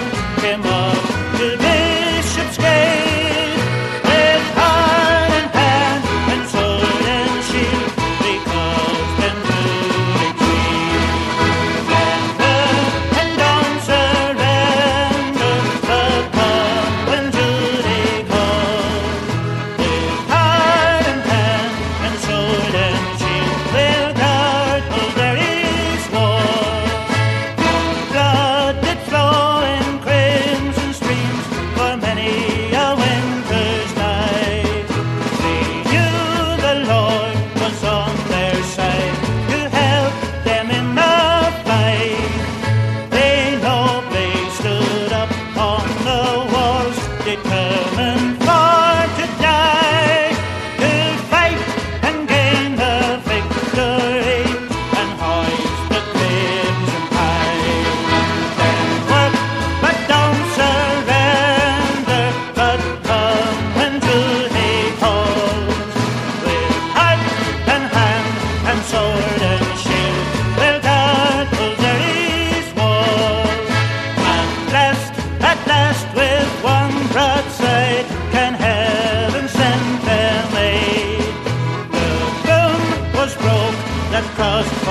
[SPEAKER 8] With heart and hand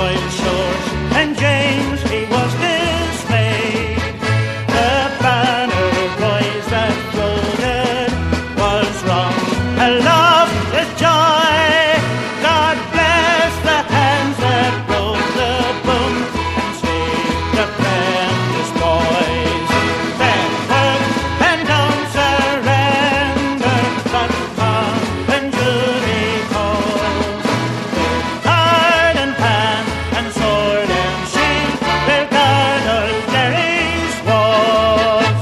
[SPEAKER 4] Lloyd George and James, he was dismayed. The banner rise that floated was wrung aloft with joy. God bless the hands that rode the boom and saved the apprentice boys. Then work and don't surrender, but come and duty calls. With card and hand and sword and shield, they'll guard our Jerry's walls.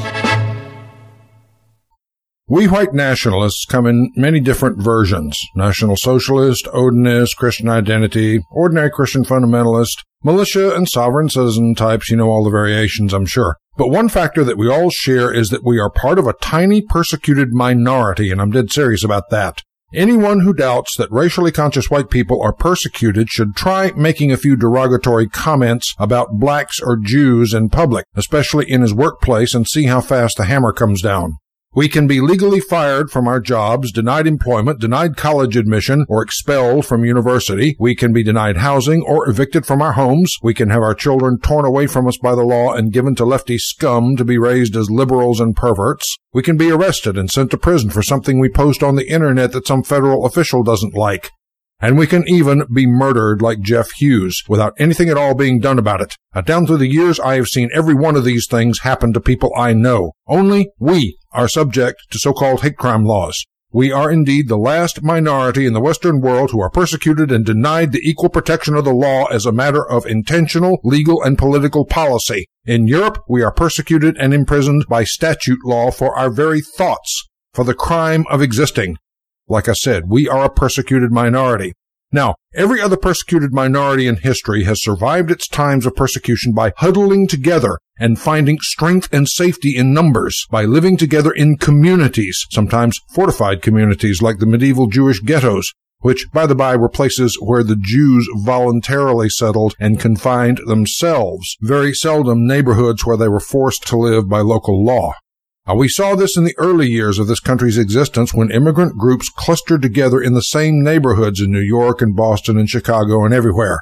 [SPEAKER 2] We white nationalists come in many different versions. National Socialist, Odinist, Christian Identity, Ordinary Christian Fundamentalist, militia, and sovereign citizen types. You know all the variations, I'm sure. But one factor that we all share is that we are part of a tiny persecuted minority, and I'm dead serious about that. Anyone who doubts that racially conscious white people are persecuted should try making a few derogatory comments about blacks or Jews in public, especially in his workplace, and see how fast the hammer comes down. We can be legally fired from our jobs, denied employment, denied college admission, or expelled from university. We can be denied housing or evicted from our homes. We can have our children torn away from us by the law and given to lefty scum to be raised as liberals and perverts. We can be arrested and sent to prison for something we post on the internet that some federal official doesn't like. And we can even be murdered like Jeff Hughes without anything at all being done about it. Now, down through the years, I have seen every one of these things happen to people I know. Only we are subject to so-called hate crime laws. We are indeed the last minority in the Western world who are persecuted and denied the equal protection of the law as a matter of intentional, legal, and political policy. In Europe, we are persecuted and imprisoned by statute law for our very thoughts, for the crime of existing. Like I said, we are a persecuted minority. Now, every other persecuted minority in history has survived its times of persecution by huddling together and finding strength and safety in numbers, by living together in communities, sometimes fortified communities like the medieval Jewish ghettos, which, by the by, were places where the Jews voluntarily settled and confined themselves, very seldom neighborhoods where they were forced to live by local law. Now, we saw this in the early years of this country's existence when immigrant groups clustered together in the same neighborhoods in New York and Boston and Chicago and everywhere.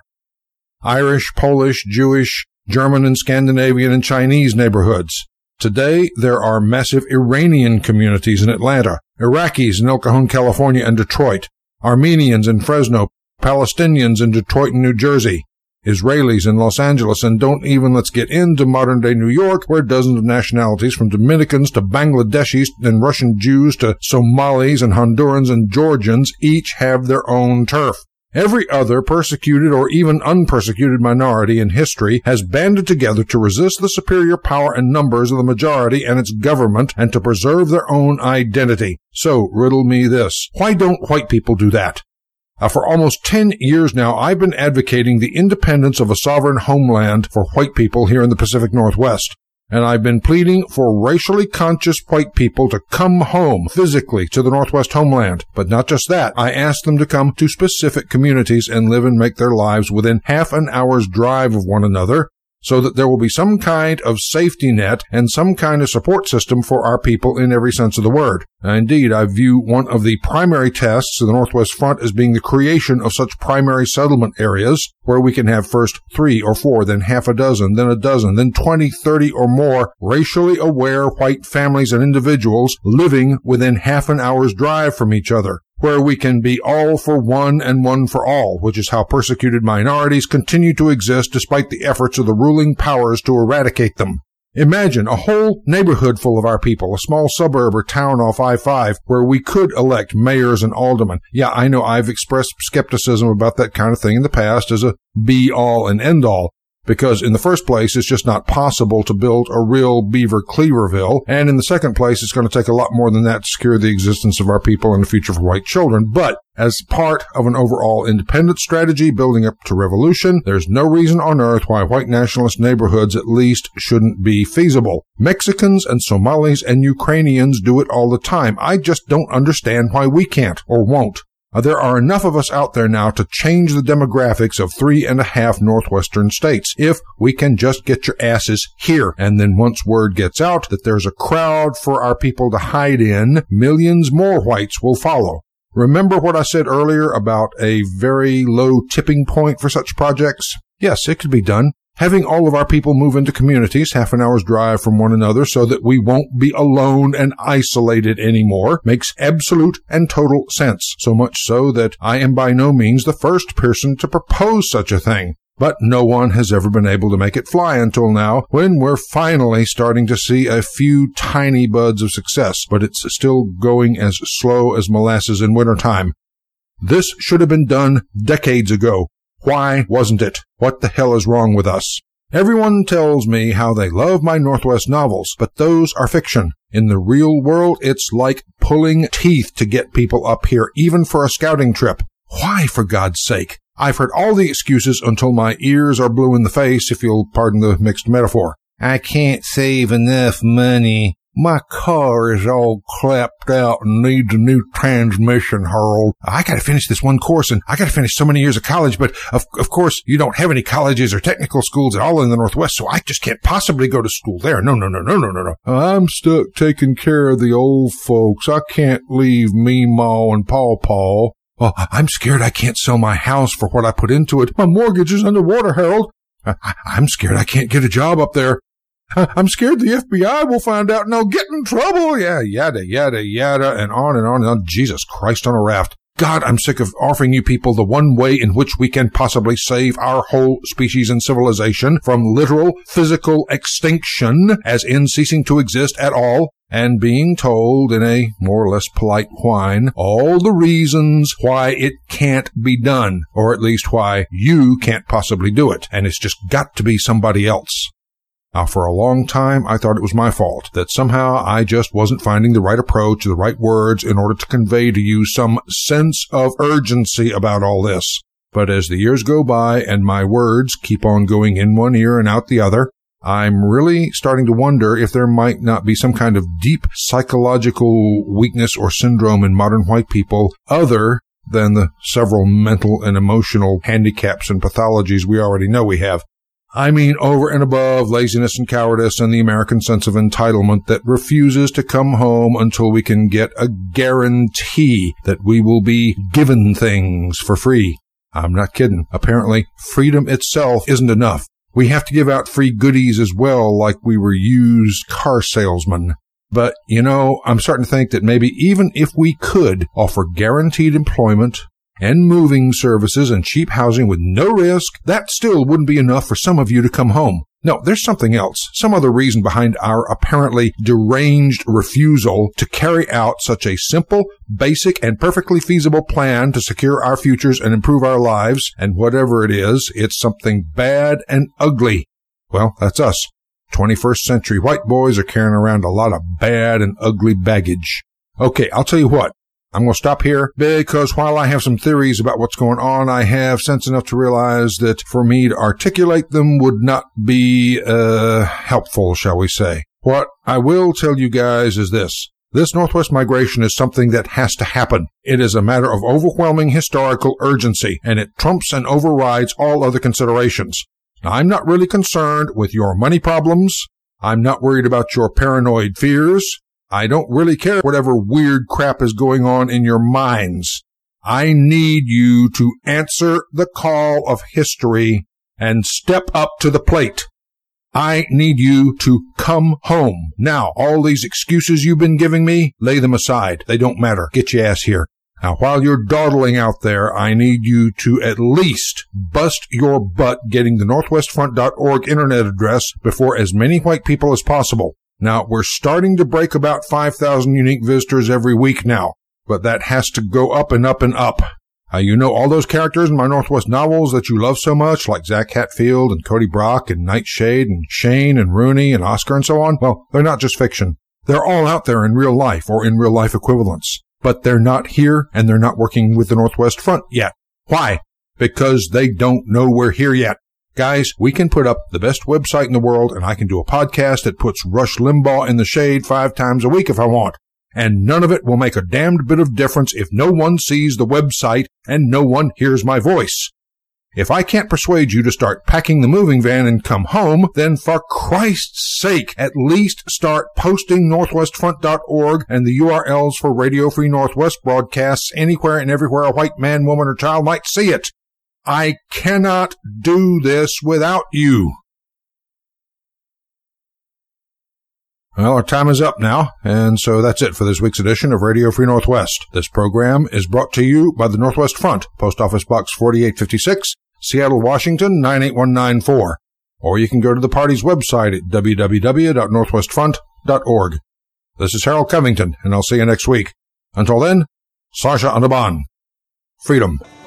[SPEAKER 2] Irish, Polish, Jewish, German and Scandinavian and Chinese neighborhoods. Today, there are massive Iranian communities in Atlanta, Iraqis in El Cajon, California and Detroit, Armenians in Fresno, Palestinians in Detroit and New Jersey, Israelis in Los Angeles, and don't even let's get into modern-day New York, where dozens of nationalities from Dominicans to Bangladeshis and Russian Jews to Somalis and Hondurans and Georgians each have their own turf. Every other persecuted or even unpersecuted minority in history has banded together to resist the superior power and numbers of the majority and its government and to preserve their own identity. So, riddle me this. Why don't white people do that? Uh, for almost ten years now, I've been advocating the independence of a sovereign homeland for white people here in the Pacific Northwest. And I've been pleading for racially conscious white people to come home physically to the Northwest homeland. But not just that. I asked them to come to specific communities and live and make their lives within half an hour's drive of one another, so that there will be some kind of safety net and some kind of support system for our people in every sense of the word. Now, indeed, I view one of the primary tasks of the Northwest Front as being the creation of such primary settlement areas where we can have first three or four, then half a dozen, then a dozen, then twenty, thirty or more racially aware white families and individuals living within half an hour's drive from each other, where we can be all for one and one for all, which is how persecuted minorities continue to exist despite the efforts of the ruling powers to eradicate them. Imagine a whole neighborhood full of our people, a small suburb or town off I five, where we could elect mayors and aldermen. Yeah, I know I've expressed skepticism about that kind of thing in the past as a be-all and end-all, because in the first place, it's just not possible to build a real Beaver Cleaverville, and in the second place, it's going to take a lot more than that to secure the existence of our people and the future for white children. But as part of an overall independence strategy building up to revolution, there's no reason on earth why white nationalist neighborhoods at least shouldn't be feasible. Mexicans and Somalis and Ukrainians do it all the time. I just don't understand why we can't or won't. Uh, there are enough of us out there now to change the demographics of three and a half northwestern states if we can just get your asses here. And then once word gets out that there's a crowd for our people to hide in, millions more whites will follow. Remember what I said earlier about a very low tipping point for such projects? Yes, it could be done. Having all of our people move into communities half an hour's drive from one another so that we won't be alone and isolated anymore makes absolute and total sense, so much so that I am by no means the first person to propose such a thing. But no one has ever been able to make it fly until now, when we're finally starting to see a few tiny buds of success, but it's still going as slow as molasses in wintertime. This should have been done decades ago. Why wasn't it? What the hell is wrong with us? Everyone tells me how they love my Northwest novels, but those are fiction. In the real world, it's like pulling teeth to get people up here, even for a scouting trip. Why, for God's sake? I've heard all the excuses until my ears are blue in the face, if you'll pardon the mixed metaphor. I can't save enough money. My car is all clapped out and needs a new transmission, Harold. I gotta finish this one course, and I gotta finish so many years of college, but of, of course you don't have any colleges or technical schools at all in the Northwest, so I just can't possibly go to school there. No, no, no, no, no, no, no. I'm stuck taking care of the old folks. I can't leave Meemaw and Paw Paw. Well, I'm scared I can't sell my house for what I put into it. My mortgage is underwater, Harold. I, I'm scared I can't get a job up there. I'm scared the F B I will find out and I'll get in trouble. Yeah, yada, yada, yada, and on and on and on. Jesus Christ on a raft. God, I'm sick of offering you people the one way in which we can possibly save our whole species and civilization from literal physical extinction, as in ceasing to exist at all, and being told in a more or less polite whine all the reasons why it can't be done, or at least why you can't possibly do it, and it's just got to be somebody else. Now, for a long time, I thought it was my fault, that somehow I just wasn't finding the right approach, the right words in order to convey to you some sense of urgency about all this. But as the years go by and my words keep on going in one ear and out the other, I'm really starting to wonder if there might not be some kind of deep psychological weakness or syndrome in modern white people other than the several mental and emotional handicaps and pathologies we already know we have. I mean, over and above laziness and cowardice and the American sense of entitlement that refuses to come home until we can get a guarantee that we will be given things for free. I'm not kidding. Apparently, freedom itself isn't enough. We have to give out free goodies as well, like we were used car salesmen. But, you know, I'm starting to think that maybe even if we could offer guaranteed employment and moving services and cheap housing with no risk, that still wouldn't be enough for some of you to come home. No, there's something else, some other reason behind our apparently deranged refusal to carry out such a simple, basic, and perfectly feasible plan to secure our futures and improve our lives, and whatever it is, it's something bad and ugly. Well, that's us. twenty-first century white boys are carrying around a lot of bad and ugly baggage. Okay, I'll tell you what. I'm going to stop here because while I have some theories about what's going on, I have sense enough to realize that for me to articulate them would not be, uh, helpful, shall we say. What I will tell you guys is this. This Northwest migration is something that has to happen. It is a matter of overwhelming historical urgency, and it trumps and overrides all other considerations. Now, I'm not really concerned with your money problems. I'm not worried about your paranoid fears. I don't really care whatever weird crap is going on in your minds. I need you to answer the call of history and step up to the plate. I need you to come home. Now, all these excuses you've been giving me, lay them aside. They don't matter. Get your ass here. Now, while you're dawdling out there, I need you to at least bust your butt getting the northwest front dot org internet address before as many white people as possible. Now, we're starting to break about five thousand unique visitors every week now, but that has to go up and up and up. Uh, you know all those characters in my Northwest novels that you love so much, like Zach Hatfield and Cody Brock and Nightshade and Shane and Rooney and Oscar and so on? Well, they're not just fiction. They're all out there in real life or in real life equivalents. But they're not here and they're not working with the Northwest Front yet. Why? Because they don't know we're here yet. Guys, we can put up the best website in the world, and I can do a podcast that puts Rush Limbaugh in the shade five times a week if I want. And none of it will make a damned bit of difference if no one sees the website and no one hears my voice. If I can't persuade you to start packing the moving van and come home, then for Christ's sake, at least start posting northwest front dot org and the U R Ls for Radio Free Northwest broadcasts anywhere and everywhere a white man, woman, or child might see it. I cannot do this without you. Well, our time is up now, and so that's it for this week's edition of Radio Free Northwest. This program is brought to you by the Northwest Front, Post Office Box forty-eight fifty-six, Seattle, Washington, nine eight one nine four. Or you can go to the party's website at w w w dot northwest front dot org. This is Harold Covington, and I'll see you next week. Until then, Sasha Anaban. Freedom.